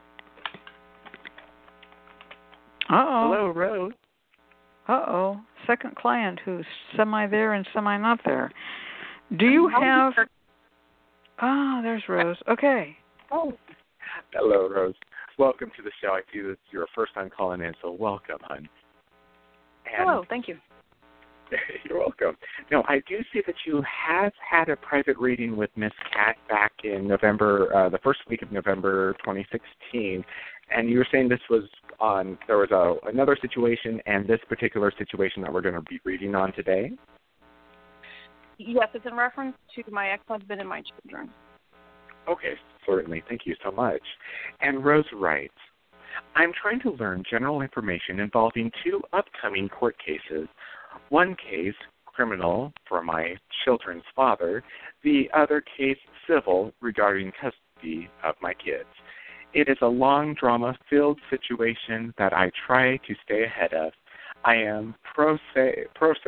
Uh-oh. Hello, Rose. Uh-oh. Second client who's semi there and semi not there. Do you have... Ah, there's Rose. Okay. Oh. Hello, Rose. Welcome to the show. I see this is your first time calling in, so welcome, hon. Hello, thank you. You're welcome. Now, I do see that you have had a private reading with Miss Cat back in November, the first week of November 2016, and you were saying this was on, there was another situation and this particular situation that we're going to be reading on today? Yes, it's in reference to my ex-husband and my children. Okay, certainly. Thank you so much. And Rose writes, I'm trying to learn general information involving two upcoming court cases. One case, criminal, for my children's father. The other case, civil, regarding custody of my kids. It is a long, drama-filled situation that I try to stay ahead of. I am per se,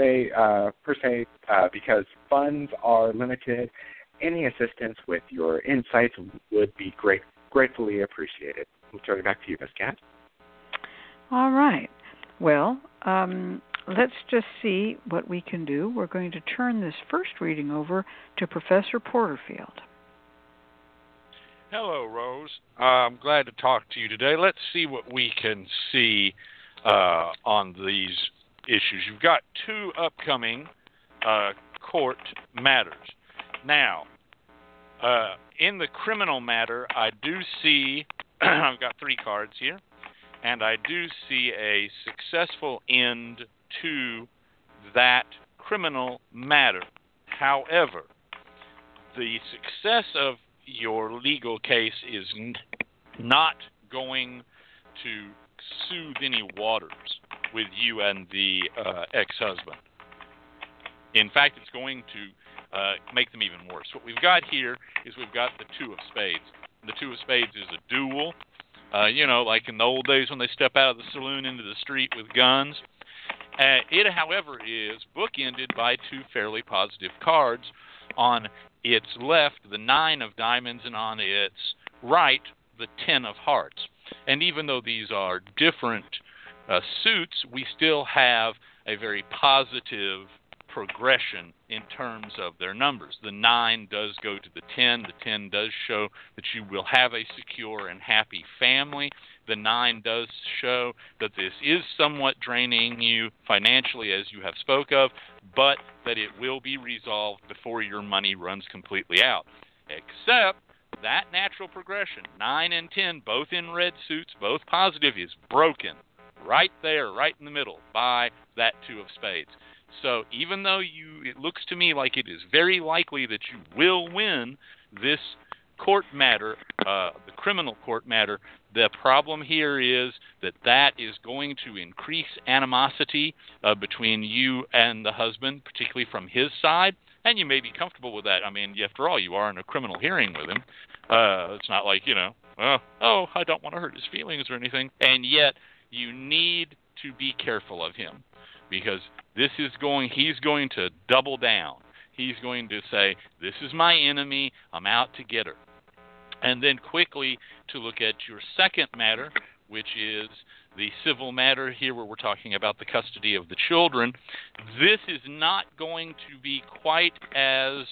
because funds are limited. Any assistance with your insights would be gratefully appreciated. I'll turn it back to you, Ms. Cat. All right. Well, let's just see what we can do. We're going to turn this first reading over to Professor Porterfield. Hello, Rose. I'm glad to talk to you today. Let's see what we can see on these issues. You've got two upcoming court matters. Now, in the criminal matter, I do see, I've got three cards here, and I do see a successful end to that criminal matter. However, the success of your legal case is not going to soothe any waters with you and the ex-husband. In fact, it's going to make them even worse. What we've got here is we've got the Two of Spades. The Two of Spades is a duel, like in the old days when they step out of the saloon into the street with guns. It, however, is bookended by two fairly positive cards. On its left, the Nine of Diamonds, and on its right, the Ten of Hearts. And even though these are different suits, we still have a very positive progression in terms of their numbers. The 9 does go to the 10. The 10 does show that you will have a secure and happy family. The 9 does show that this is somewhat draining you financially, as you have spoke of, but that it will be resolved before your money runs completely out. Except that natural progression, 9 and 10, both in red suits, both positive, is broken right there, right in the middle, by that Two of Spades. So even though it looks to me like it is very likely that you will win this court matter, the criminal court matter, the problem here is that is going to increase animosity between you and the husband, particularly from his side, and you may be comfortable with that. I mean, after all, you are in a criminal hearing with him. It's not like, I don't want to hurt his feelings or anything, and yet you need to be careful of him, because he's going to double down. He's going to say, this is my enemy, I'm out to get her. And then quickly to look at your second matter, which is the civil matter here, where we're talking about the custody of the children. This is not going to be quite as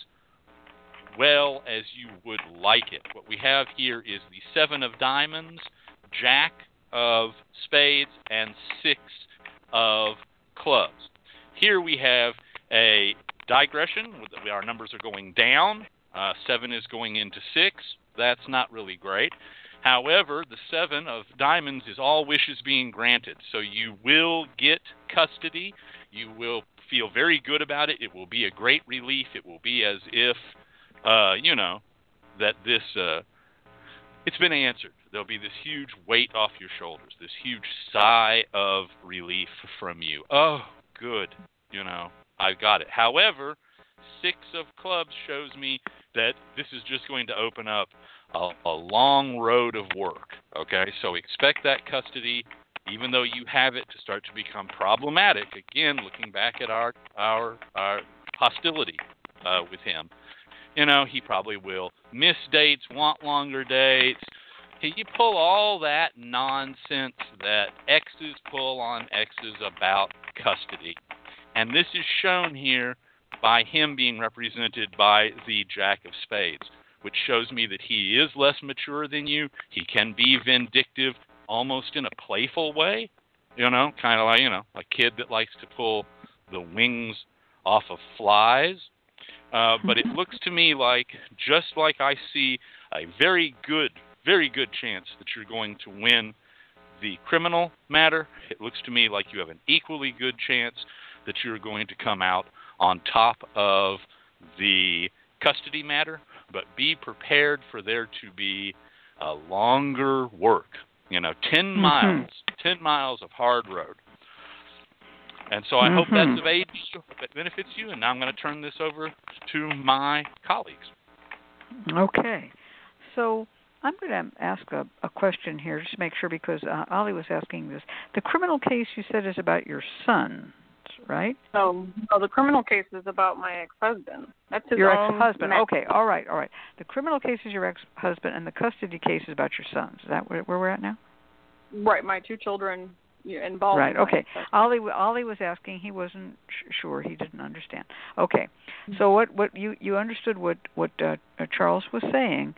well as you would like it. What we have here is the Seven of Diamonds, Jack of Spades, and Six of Clubs. Here we have a digression. Our numbers are going down. 7 is going into 6. That's not really great. However, the Seven of Diamonds is all wishes being granted. So you will get custody. You will feel very good about it. It will be a great relief. It will be as if, that this, it's been answered. There'll be this huge weight off your shoulders, this huge sigh of relief from you. Oh, good. I've got it. However, 6 of clubs shows me that this is just going to open up a long road of work. Okay, so expect that custody, even though you have it, to start to become problematic. Again, looking back at our hostility with him. You know, he probably will miss dates, want longer dates. You pull all that nonsense that X's pull on X's about custody. And this is shown here by him being represented by the Jack of Spades, which shows me that he is less mature than you. He can be vindictive almost in a playful way, you know, kind of like, you know, a kid that likes to pull the wings off of flies. But it looks to me like, just like I see a very good chance that you're going to win the criminal matter, it looks to me like you have an equally good chance that you're going to come out on top of the custody matter. But be prepared for there to be a longer work. You know, 10 miles of hard road. And so I hope that's of aid to you, that benefits you. And now I'm going to turn this over to my colleagues. Okay. So I'm going to ask a question here just to make sure, because Ollie was asking this. The criminal case you said is about your son, right? No, the criminal case is about my ex-husband. That's his your own ex-husband. Okay, all right. The criminal case is your ex-husband, and the custody case is about your sons. Is that where we're at now? Right, my 2 children involved. Right, okay. Ollie was asking. He wasn't sure. He didn't understand. Okay. So what you understood what Charles was saying,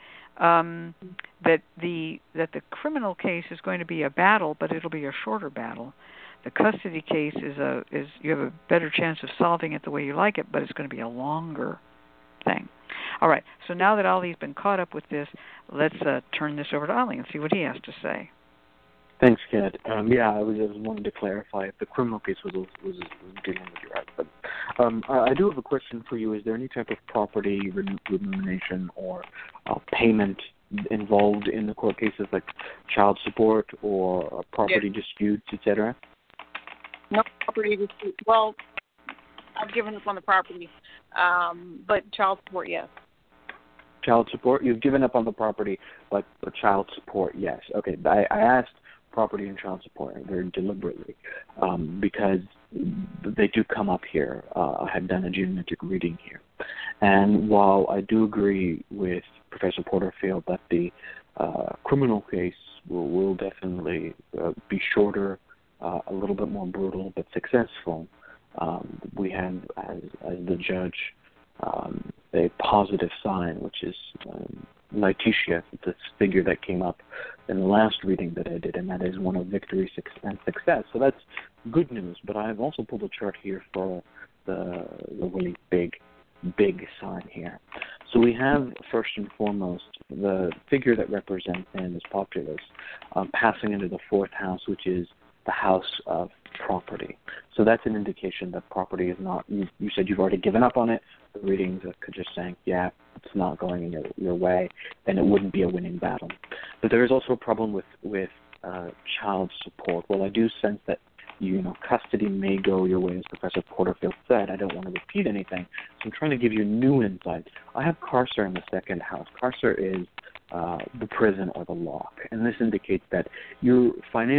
that the criminal case is going to be a battle, but it'll be a shorter battle. The custody case is you have a better chance of solving it the way you like it, but it's going to be a longer thing. All right. So now that Ollie's been caught up with this, let's turn this over to Ollie and see what he has to say. Thanks, Kat. I was just wanting to clarify if the criminal case was dealing with your husband. I do have a question for you. Is there any type of property remuneration or payment involved in the court cases, like child support or property disputes, etc.? No property dispute. Well, I've given up on the property, but child support, yes. Child support? You've given up on the property, but child support, yes. Okay, I asked property and child support very deliberately because they do come up here. I had done a geometric reading here. And while I do agree with Professor Porterfield that the criminal case will definitely be shorter, a little bit more brutal, but successful, we have, as the judge, a positive sign, which is Laetitia, this figure that came up in the last reading that I did, and that is one of victory and success. So that's good news, but I've also pulled a chart here for the really big sign here. So we have, first and foremost, the figure that represents him as Populus passing into the 4th house, which is the house of property. So that's an indication that property is not, you said you've already given up on it. The readings could just saying, yeah, it's not going in your way, then it wouldn't be a winning battle. But there is also a problem with child support. Well, I do sense that custody may go your way, as Professor Porterfield said. I don't want to repeat anything, so I'm trying to give you new insight. I have carcer in the 2nd house. Carcer is the prison or the lock, and this indicates that you're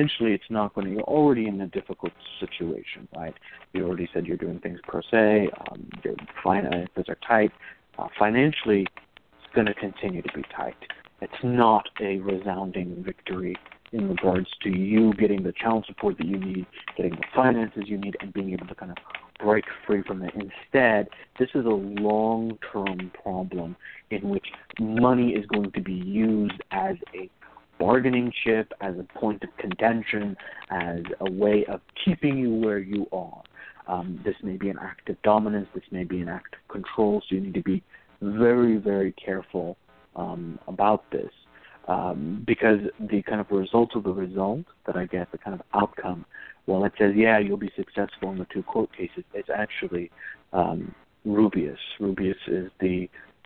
already in a difficult situation, right? You already said you're doing things per se, your finances are tight. Financially, it's going to continue to be tight. It's not a resounding victory in regards to you getting the child support that you need, getting the finances you need, and being able to kind of break free from it. Instead, this is a long-term problem in which money is going to be used as a bargaining chip, as a point of contention, as a way of keeping you where you are. This may be an act of dominance. This may be an act of control, so you need to be very, very careful about this. Because the kind of result of the result that I get, the kind of outcome, well, it says, yeah, you'll be successful in the 2 court cases, it's actually Rubius. Rubius is the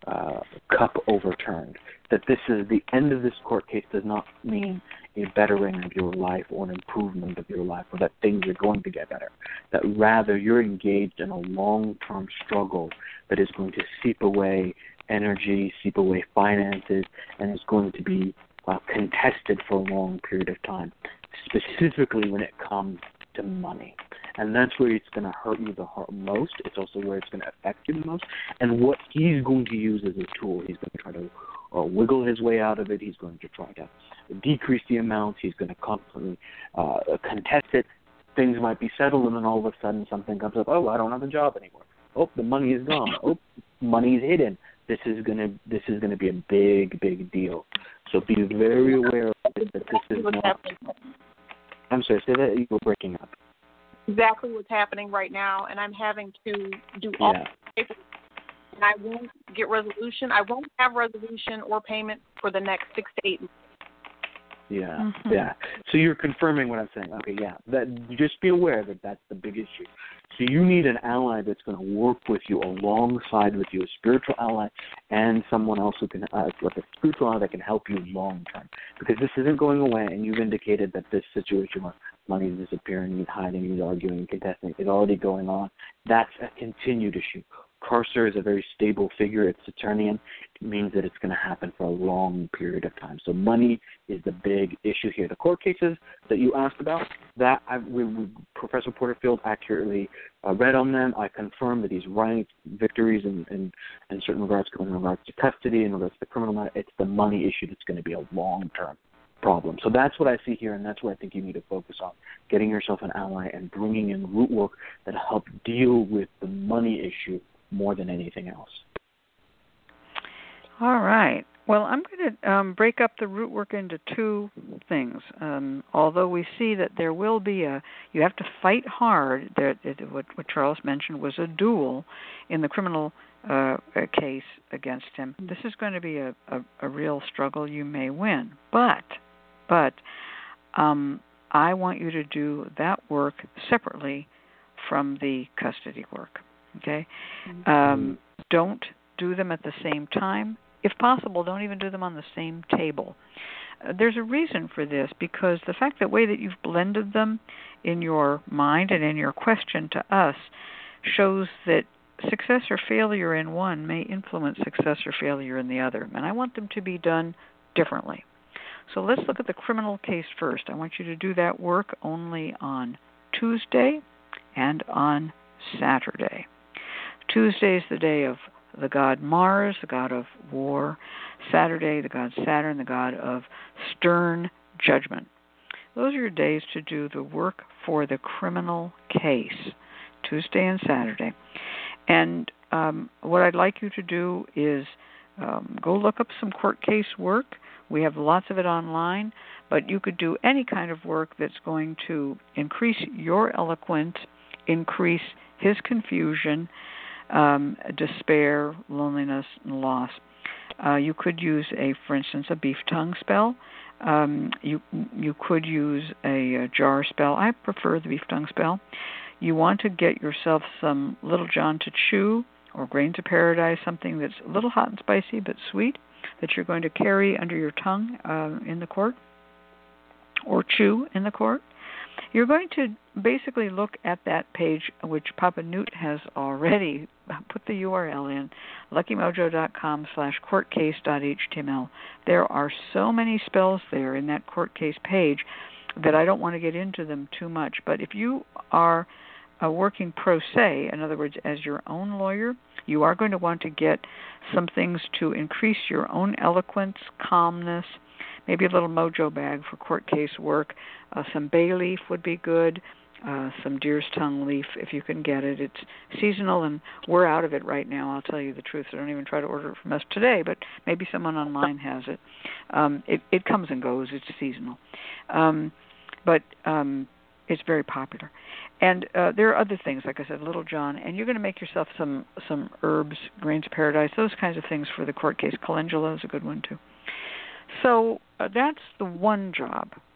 cup overturned. That this is the end of this court case does not mean a bettering of your life or an improvement of your life, or that things are going to get better. That rather you're engaged in a long-term struggle that is going to seep away energy, seep away finances, and is going to be contested for a long period of time, specifically when it comes to money. And that's where it's going to hurt you the most. It's also where it's going to affect you the most. And what he's going to use as a tool, he's going to try to wiggle his way out of it. He's going to try to decrease the amounts. He's going to constantly contest it. Things might be settled, and then all of a sudden something comes up. Oh, I don't have a job anymore. Oh, the money is gone. Oh, money is hidden. This is going to be a big, big deal. So be very aware of it, that this is not. I'm sorry, say that. You were breaking up. Exactly what's happening right now, and I'm having to do all the papers, and I won't get resolution. I won't have resolution or payment for the next 6 to 8 months. Yeah, yeah. So you're confirming what I'm saying. Okay, yeah. Just be aware that that's the big issue. So you need an ally that's going to work with you, alongside with you, a spiritual ally, and someone else who can, like a spiritual ally that can help you long term. Because this isn't going away, and you've indicated that this situation where money is disappearing, he's hiding, he's arguing, and contesting, is already going on. That's a continued issue. Carcer is a very stable figure. It's Saturnian. It means that it's going to happen for a long period of time. So money is the big issue here. The court cases that you asked about, that Professor Porterfield accurately read on them. I confirm that he's right. Victories in certain regards, in regards to custody, in regards to the criminal matter. It's the money issue that's going to be a long-term problem. So that's what I see here, and that's what I think you need to focus on, getting yourself an ally and bringing in root work that help deal with the money issue more than anything else. All right. Well, I'm going to break up the root work into two things. Although we see that there will be you have to fight hard. What Charles mentioned was a duel in the criminal case against him. This is going to be a real struggle. You may win, but I want you to do that work separately from the custody work. Okay? Don't do them at the same time. If possible, don't even do them on the same table. There's a reason for this, because the fact that way that you've blended them in your mind and in your question to us shows that success or failure in one may influence success or failure in the other. And I want them to be done differently. So let's look at the criminal case first. I want you to do that work only on Tuesday and on Saturday. Tuesday is the day of the god Mars, the god of war. Saturday, the god Saturn, the god of stern judgment. Those are your days to do the work for the criminal case, Tuesday and Saturday. And what I'd like you to do is go look up some court case work. We have lots of it online, but you could do any kind of work that's going to increase your eloquence, increase his confusion, despair, loneliness, and loss. You could use for instance, a beef tongue spell. You could use a jar spell. I prefer the beef tongue spell. You want to get yourself some Little John to chew, or Grains of Paradise, something that's a little hot and spicy but sweet, that you're going to carry under your tongue in the court, or chew in the court. You're going to basically look at that page, which Papa Newt has already put the URL in, luckymojo.com/courtcase.html. There are so many spells there in that court case page that I don't want to get into them too much. But if you are working pro se, in other words, as your own lawyer, you are going to want to get some things to increase your own eloquence, calmness, maybe a little mojo bag for court case work. Some bay leaf would be good, some deer's tongue leaf if you can get it. It's seasonal, and we're out of it right now, I'll tell you the truth. So don't even try to order it from us today, but maybe someone online has it. It comes and goes. It's seasonal. But it's very popular. And there are other things, like I said, Little John, and you're going to make yourself some herbs, Grains of Paradise, those kinds of things for the court case. Calendula is a good one, too. So that's the one job.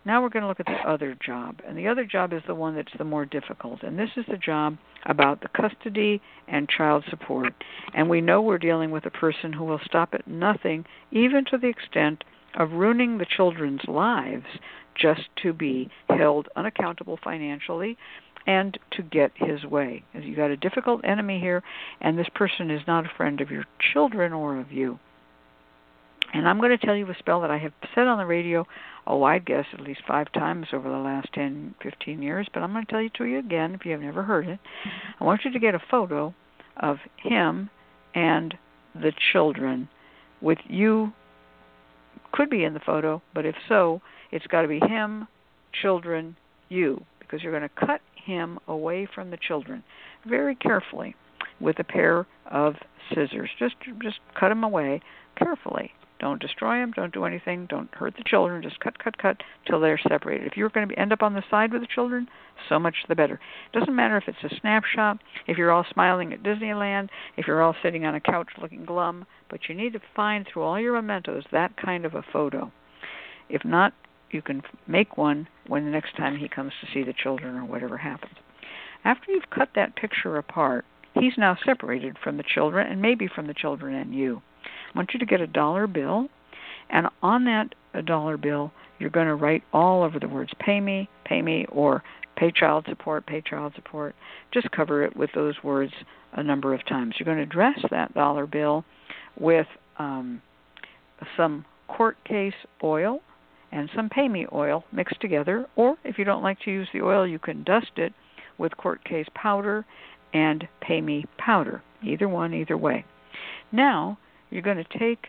Now we're going to look at the other job. And the other job is the one that's the more difficult. And this is the job about the custody and child support. And we know we're dealing with a person who will stop at nothing, even to the extent of ruining the children's lives, just to be held unaccountable financially and to get his way. You got a difficult enemy here, and this person is not a friend of your children or of you. And I'm going to tell you a spell that I have said on the radio, I'd guess at least 5 times over the last 10, 15 years, but I'm going to tell it to you again if you have never heard it. I want you to get a photo of him and the children with you. Could be in the photo, but if so, it's got to be him, children, you, because you're going to cut him away from the children very carefully with a pair of scissors. Just cut him away carefully. Don't destroy them. Don't do anything. Don't hurt the children. Just cut till they're separated. If you're going to end up on the side with the children, so much the better. It doesn't matter if it's a snapshot, if you're all smiling at Disneyland, if you're all sitting on a couch looking glum, but you need to find through all your mementos that kind of a photo. If not, you can make one when the next time he comes to see the children or whatever happens. After you've cut that picture apart, he's now separated from the children and maybe from the children and you. I want you to get a dollar bill, and on that dollar bill, you're going to write all over the words, pay me, or pay child support. Just cover it with those words a number of times. You're going to dress that dollar bill with some court case oil and some pay me oil mixed together, or if you don't like to use the oil, you can dust it with court case powder and pay me powder. Either one, either way. Now, you're going to take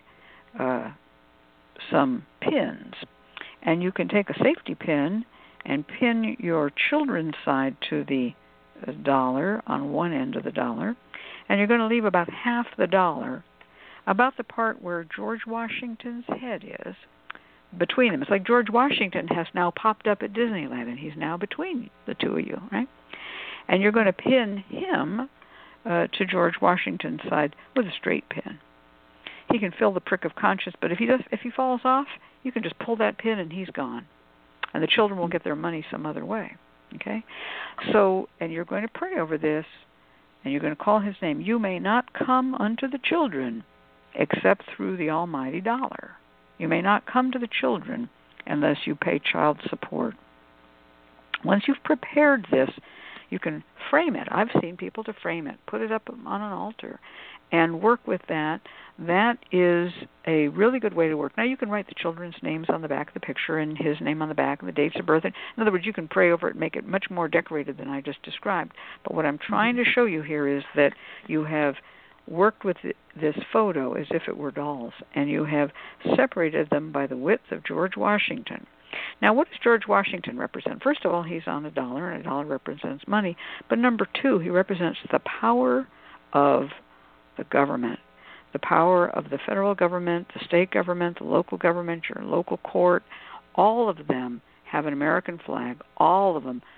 some pins, and you can take a safety pin and pin your children's side to the dollar on one end of the dollar, and you're going to leave about half the dollar, about the part where George Washington's head is, between them. It's like George Washington has now popped up at Disneyland, and he's now between the two of you, right? And you're going to pin him to George Washington's side with a straight pin. He can feel the prick of conscience, but if he falls off, you can just pull that pin and he's gone. And the children will get their money some other way. Okay? So, and you're going to pray over this, and you're going to call his name. You may not come unto the children except through the almighty dollar. You may not come to the children unless you pay child support. Once you've prepared this, you can frame it. I've seen people to frame it, put it up on an altar, and work with that. That is a really good way to work. Now, you can write the children's names on the back of the picture and his name on the back and the dates of birth. In other words, you can pray over it and make it much more decorated than I just described. But what I'm trying to show you here is that you have worked with this photo as if it were dolls, and you have separated them by the width of George Washington. Now, what does George Washington represent? First of all, he's on a dollar, and a dollar represents money. But number two, he represents the power of the government, the power of the federal government, the state government, the local government, your local court. All of them have an American flag. All of them,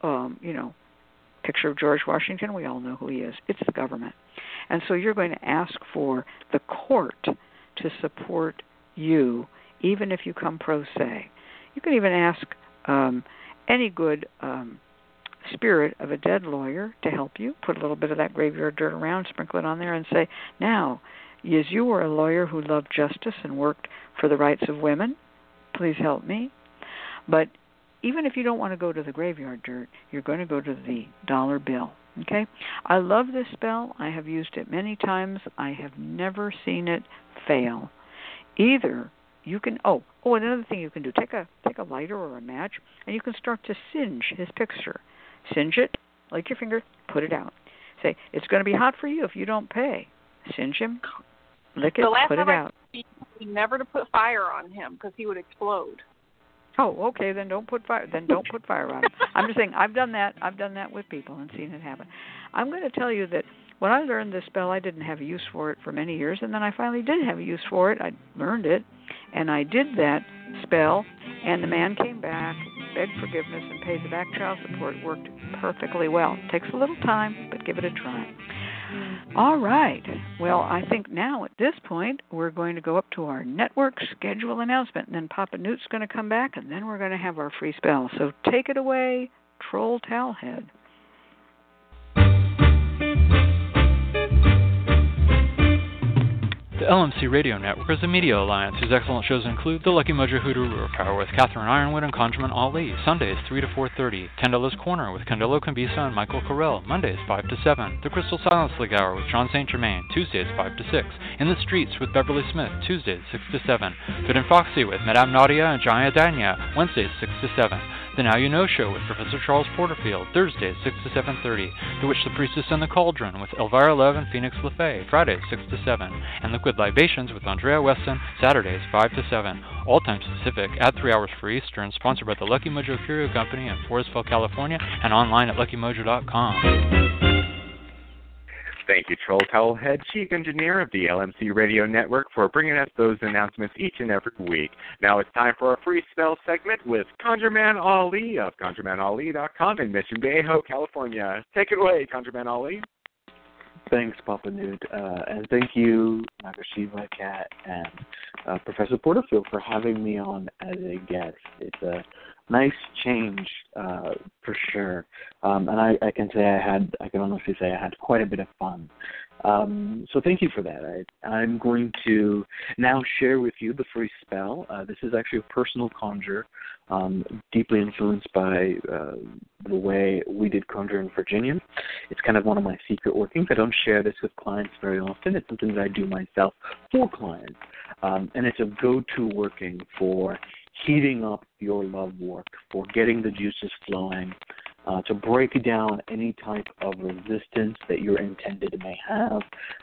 picture of George Washington, we all know who he is. It's the government. And so you're going to ask for the court to support you, even if you come pro se. You can even ask any good spirit of a dead lawyer to help you. Put a little bit of that graveyard dirt around, sprinkle it on there, and say, now, as you were a lawyer who loved justice and worked for the rights of women, please help me. But even if you don't want to go to the graveyard dirt, you're going to go to the dollar bill. Okay? I love this spell. I have used it many times. I have never seen it fail. Either you can, another thing you can do, take a lighter or a match, and you can start to singe his picture. Singe it, light your finger, put it out. Say, it's going to be hot for you if you don't pay. Singe him, lick it, put it out. Never to put fire on him because he would explode. Oh, okay. Then don't put fire. On him. I'm just saying. I've done that. I've done that with people and seen it happen. I'm going to tell you that when I learned this spell, I didn't have a use for it for many years, and then I finally did have a use for it. I learned it, and I did that spell, and the man came back, begged forgiveness, and paid the back child support. It worked perfectly well. It takes a little time, but give it a try. All right. Well, I think now at this point we're going to go up to our network schedule announcement, and then Papa Newt's going to come back, and then we're going to have our free spell. So take it away, Troll Towelhead. The LMC Radio Network is a media alliance whose excellent shows include The Lucky Mojo Hoodoo Hour with Catherine Ironwood and Conjurman Ali, Sundays 3 to 4:30, Candelo's Corner with Candelo Cambisa and Michael Carell, Mondays 5 to 7, The Crystal Silence League Hour with John St. Germain, Tuesdays 5 to 6, In the Streets with Beverly Smith, Tuesdays 6 to 7, Fit and Foxy with Madame Nadia and Jaya Danya, Wednesdays 6 to 7, The Now You Know Show with Professor Charles Porterfield, Thursdays 6 to 7:30, The Witch, the Priestess, and the Cauldron with Elvira Love and Phoenix LaFay, Fridays 6 to 7, and Liquid Libations with Andrea Weston, Saturdays 5 to 7, all times Pacific, at 3 hours for Eastern, sponsored by the Lucky Mojo Curio Company in Forestville, California, and online at luckymojo.com. Thank you, Troll Towelhead, Chief Engineer of the LMC Radio Network, for bringing us those announcements each and every week. Now it's time for our free spell segment with ConjureMan Ali of ConjureManAli.com in Mission Viejo, California. Take it away, ConjureMan Ali. Thanks, Papa Newt, and thank you, Nakashiva, Kat, and Professor Porterfield for having me on as a guest. It's a nice change, for sure, and I can honestly say I had quite a bit of fun. So thank you for that. I'm going to now share with you the free spell. This is actually a personal conjure, deeply influenced by the way we did conjure in Virginia. It's kind of one of my secret workings. I don't share this with clients very often. It's something that I do myself for clients, and it's a go-to working for heating up your love work, for getting the juices flowing, to break down any type of resistance that your intended may have.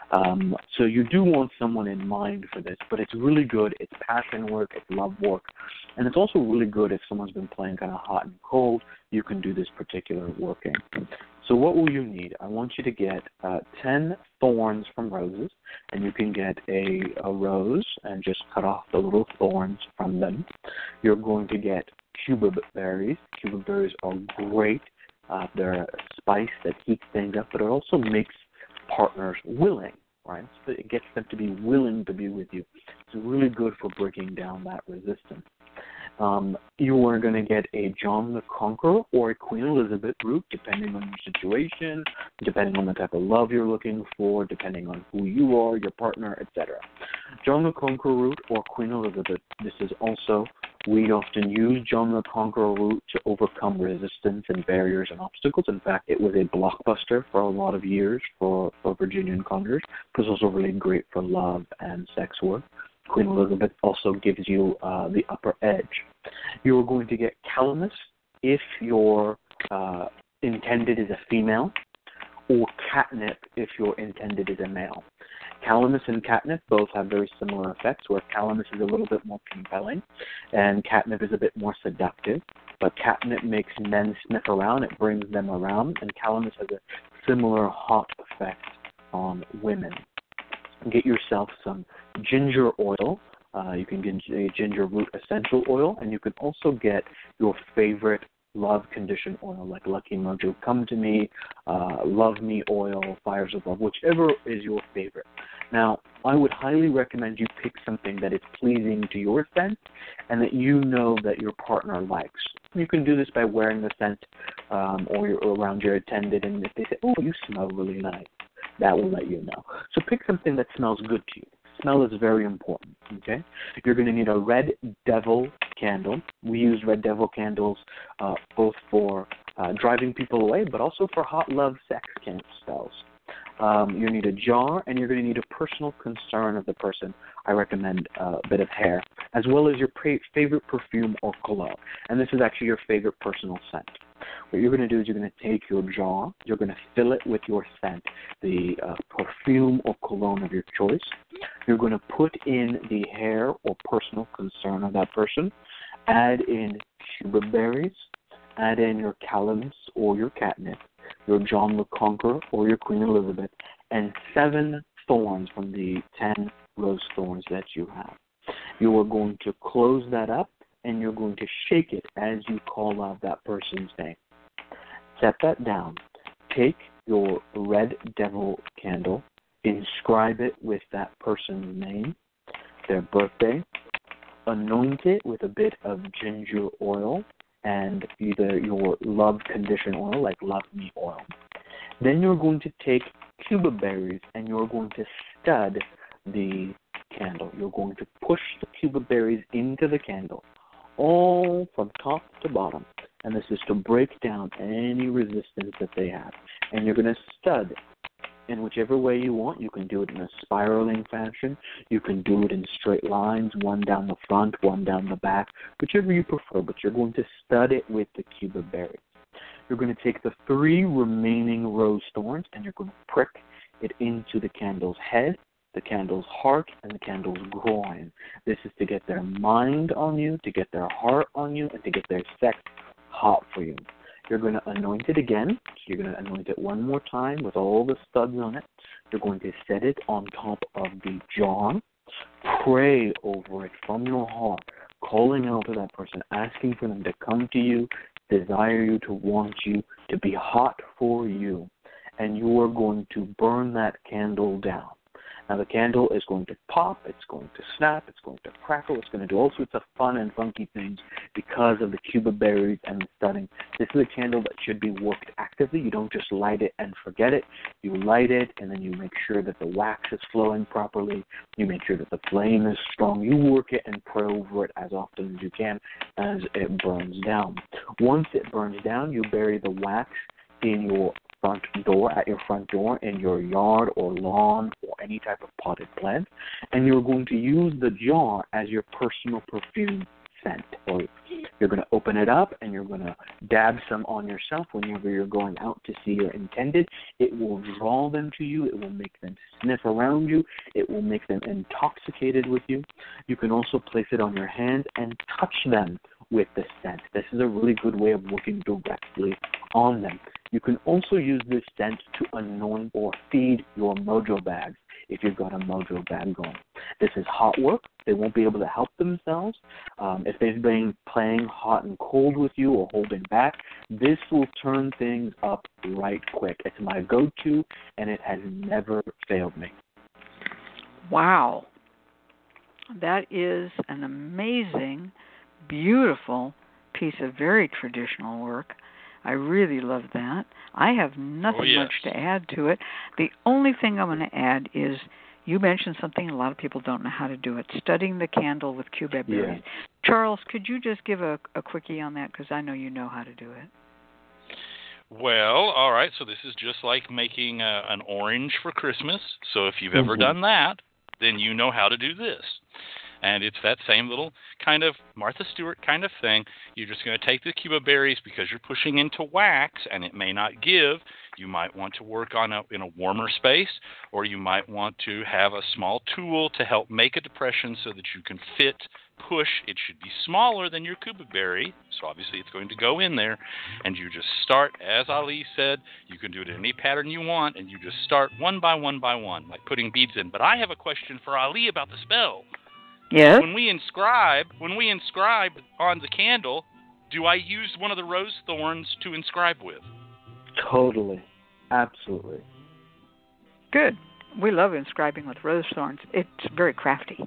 So you do want someone in mind for this, but it's really good. It's passion work, it's love work, and it's also really good if someone's been playing kind of hot and cold. You can do this particular working. So what will you need? I want you to get 10 thorns from roses, and you can get a rose and just cut off the little thorns from them. You're going to get cuba berries. Cuba berries are great. They're a spice that heats things up, but it also makes partners willing, right? So it gets them to be willing to be with you. It's really good for breaking down that resistance. You are going to get a John the Conqueror or a Queen Elizabeth root, depending on your situation, depending on the type of love you're looking for, depending on who you are, your partner, etc. John the Conqueror root or Queen Elizabeth. This is also, we often use John the Conqueror root to overcome resistance and barriers and obstacles. In fact, it was a blockbuster for a lot of years for Virginian conjurers. It was also really great for love and sex work. Queen Elizabeth also gives you the upper edge. You're going to get Calamus if your intended is a female, or Catnip if your intended is a male. Calamus and Catnip both have very similar effects, where Calamus is a little bit more compelling and Catnip is a bit more seductive. But Catnip makes men sniff around, it brings them around, and Calamus has a similar hot effect on women. Get yourself some ginger oil. You can get a ginger root essential oil, and you can also get your favorite love condition oil, like Lucky Mojo Come to Me, Love Me oil, Fires of Love, whichever is your favorite. Now, I would highly recommend you pick something that is pleasing to your scent and that you know that your partner likes. You can do this by wearing the scent or around your attendant, and if they say, oh, you smell really nice, that will let you know. So pick something that smells good to you. Smell is very important, okay? You're going to need a Red Devil candle. We use Red Devil candles both for driving people away, but also for hot love sex camp spells. You need a jar, and you're going to need a personal concern of the person. I recommend a bit of hair, as well as your favorite perfume or cologne. And this is actually your favorite personal scent. What you're going to do is you're going to take your jar, you're going to fill it with your scent, the perfume or cologne of your choice. You're going to put in the hair or personal concern of that person, add in cuba berries, add in your calamus or your catnip, your John the Conqueror or your Queen Elizabeth, and 7 thorns from the 10 rose thorns that you have. You are going to close that up, and you're going to shake it as you call out that person's name. Set that down. Take your red devil candle, inscribe it with that person's name, their birthday, anoint it with a bit of ginger oil and either your love condition oil, like Love Me oil. Then you're going to take Cuba berries and you're going to stud the candle. You're going to push the Cuba berries into the candle, all from top to bottom. And this is to break down any resistance that they have. And you're going to stud in whichever way you want. You can do it in a spiraling fashion. You can do it in straight lines, one down the front, one down the back, whichever you prefer. But you're going to stud it with the Cuba berries. You're going to take the 3 remaining rose thorns and you're going to prick it into the candle's head, the candle's heart, and the candle's groin. This is to get their mind on you, to get their heart on you, and to get their sex hot for you. You're going to anoint it again. So you're going to anoint it one more time with all the studs on it. You're going to set it on top of the jar. Pray over it from your heart, calling out to that person, asking for them to come to you, desire you, to want you, to be hot for you. And you are going to burn that candle down. Now, the candle is going to pop, it's going to snap, it's going to crackle, it's going to do all sorts of fun and funky things because of the Cuba berries and the studding. This is a candle that should be worked actively. You don't just light it and forget it. You light it, and then you make sure that the wax is flowing properly. You make sure that the flame is strong. You work it and pray over it as often as you can as it burns down. Once it burns down, you bury the wax in your front door, at your front door, in your yard or lawn or any type of potted plant, and you're going to use the jar as your personal perfume scent. Or you're going to open it up and you're going to dab some on yourself whenever you're going out to see your intended. It will draw them to you. It will make them sniff around you. It will make them intoxicated with you. You can also place it on your hands and touch them with the scent. This is a really good way of working directly on them. You can also use this scent to anoint or feed your mojo bags if you've got a mojo bag going. This is hot work. They won't be able to help themselves. If they've been playing hot and cold with you or holding back, this will turn things up right quick. It's my go-to, and it has never failed me. Wow. That is an amazing, beautiful piece of very traditional work. I really love that. I have nothing much to add to it. The only thing I'm going to add is you mentioned something a lot of people don't know how to do it, studying the candle with Cuba berries. Yeah. Charles, could you just give a quickie on that, because I know you know how to do it. Well, all right, so this is just like making an orange for Christmas. So if you've ever done that, then you know how to do this. And it's that same little kind of Martha Stewart kind of thing. You're just going to take the Cuba berries because you're pushing into wax and it may not give. You might want to work on in a warmer space, or you might want to have a small tool to help make a depression so that you can push. It should be smaller than your Cuba berry, so obviously it's going to go in there. And you just start, as Ali said, you can do it in any pattern you want, and you just start one by one by one, like putting beads in. But I have a question for Ali about the spell. Yes. When we inscribe on the candle, do I use one of the rose thorns to inscribe with? Totally. Absolutely. Good. We love inscribing with rose thorns. It's very crafty.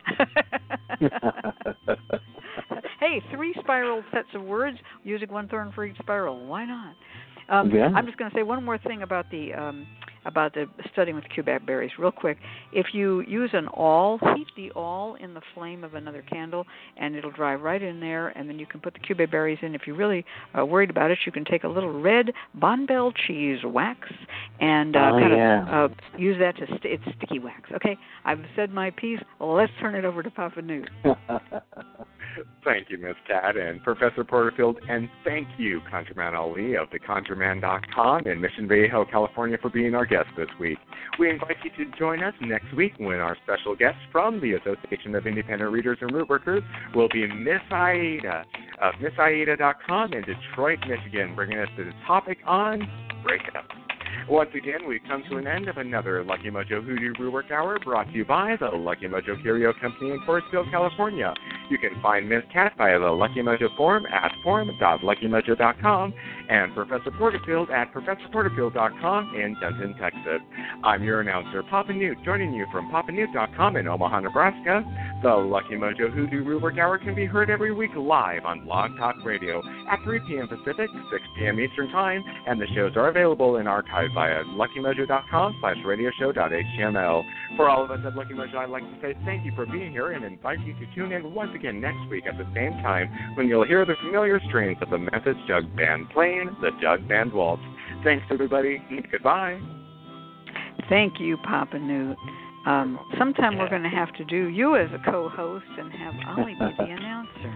Hey, 3 spiral sets of words, using 1 thorn for each spiral. Why not? I'm just going to say one more thing about the studying with Cuba berries real quick. If you use an awl, heat the awl in the flame of another candle, and it'll dry right in there, and then you can put the Cuba berries in. If you're really worried about it, you can take a little red Bonbell cheese wax and use that to it's sticky wax. Okay, I've said my piece. Well, let's turn it over to Papa Newt. Thank you, Ms. Tad and Professor Porterfield, and thank you, ConjureMan Ali of theconjureman.com in Mission Viejo, California, for being our guest this week. We invite you to join us next week when our special guest from the Association of Independent Readers and Rootworkers will be Miss Aida of MissAida.com in Detroit, Michigan, bringing us to the topic on breakups. Once again, we've come to an end of another Lucky Mojo Hoodoo Rootwork Hour brought to you by the Lucky Mojo Curio Company in Forestville, California. You can find Ms. Cat via the Lucky Mojo forum at forum.luckymojo.com and Professor Porterfield at ProfessorPorterfield.com in Denton, Texas. I'm your announcer, Papa Newt, joining you from PapaNewt.com in Omaha, Nebraska. The Lucky Mojo Hoodoo Rubric Hour can be heard every week live on Blog Talk Radio at 3 p.m. Pacific, 6 p.m. Eastern Time, and the shows are available in archive via LuckyMojo.com/radioshow.html. For all of us at Lucky Mojo, I'd like to say thank you for being here and invite you to tune in once again next week at the same time when you'll hear the familiar strains of the Memphis Jug Band playing the Jug Band Waltz. Thanks, everybody. Goodbye. Thank you, Papa Newt. Sometime we're going to have to do you as a co-host and have Ollie be the announcer.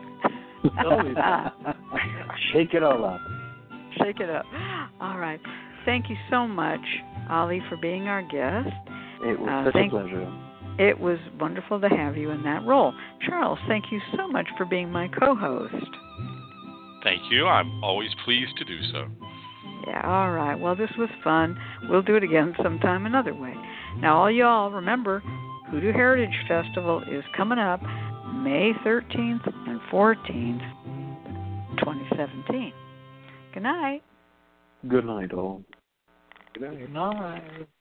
Shake it all up. Shake it up. All right. Thank you so much, Ollie, for being our guest. It was such a pleasure. It was wonderful to have you in that role. Charles, thank you so much for being my co-host. Thank you. I'm always pleased to do so. Yeah, all right. Well, this was fun. We'll do it again sometime another way. Now, all y'all, remember, Hoodoo Heritage Festival is coming up May 13th and 14th, 2017. Good night. Good night, all. Good night. Good night.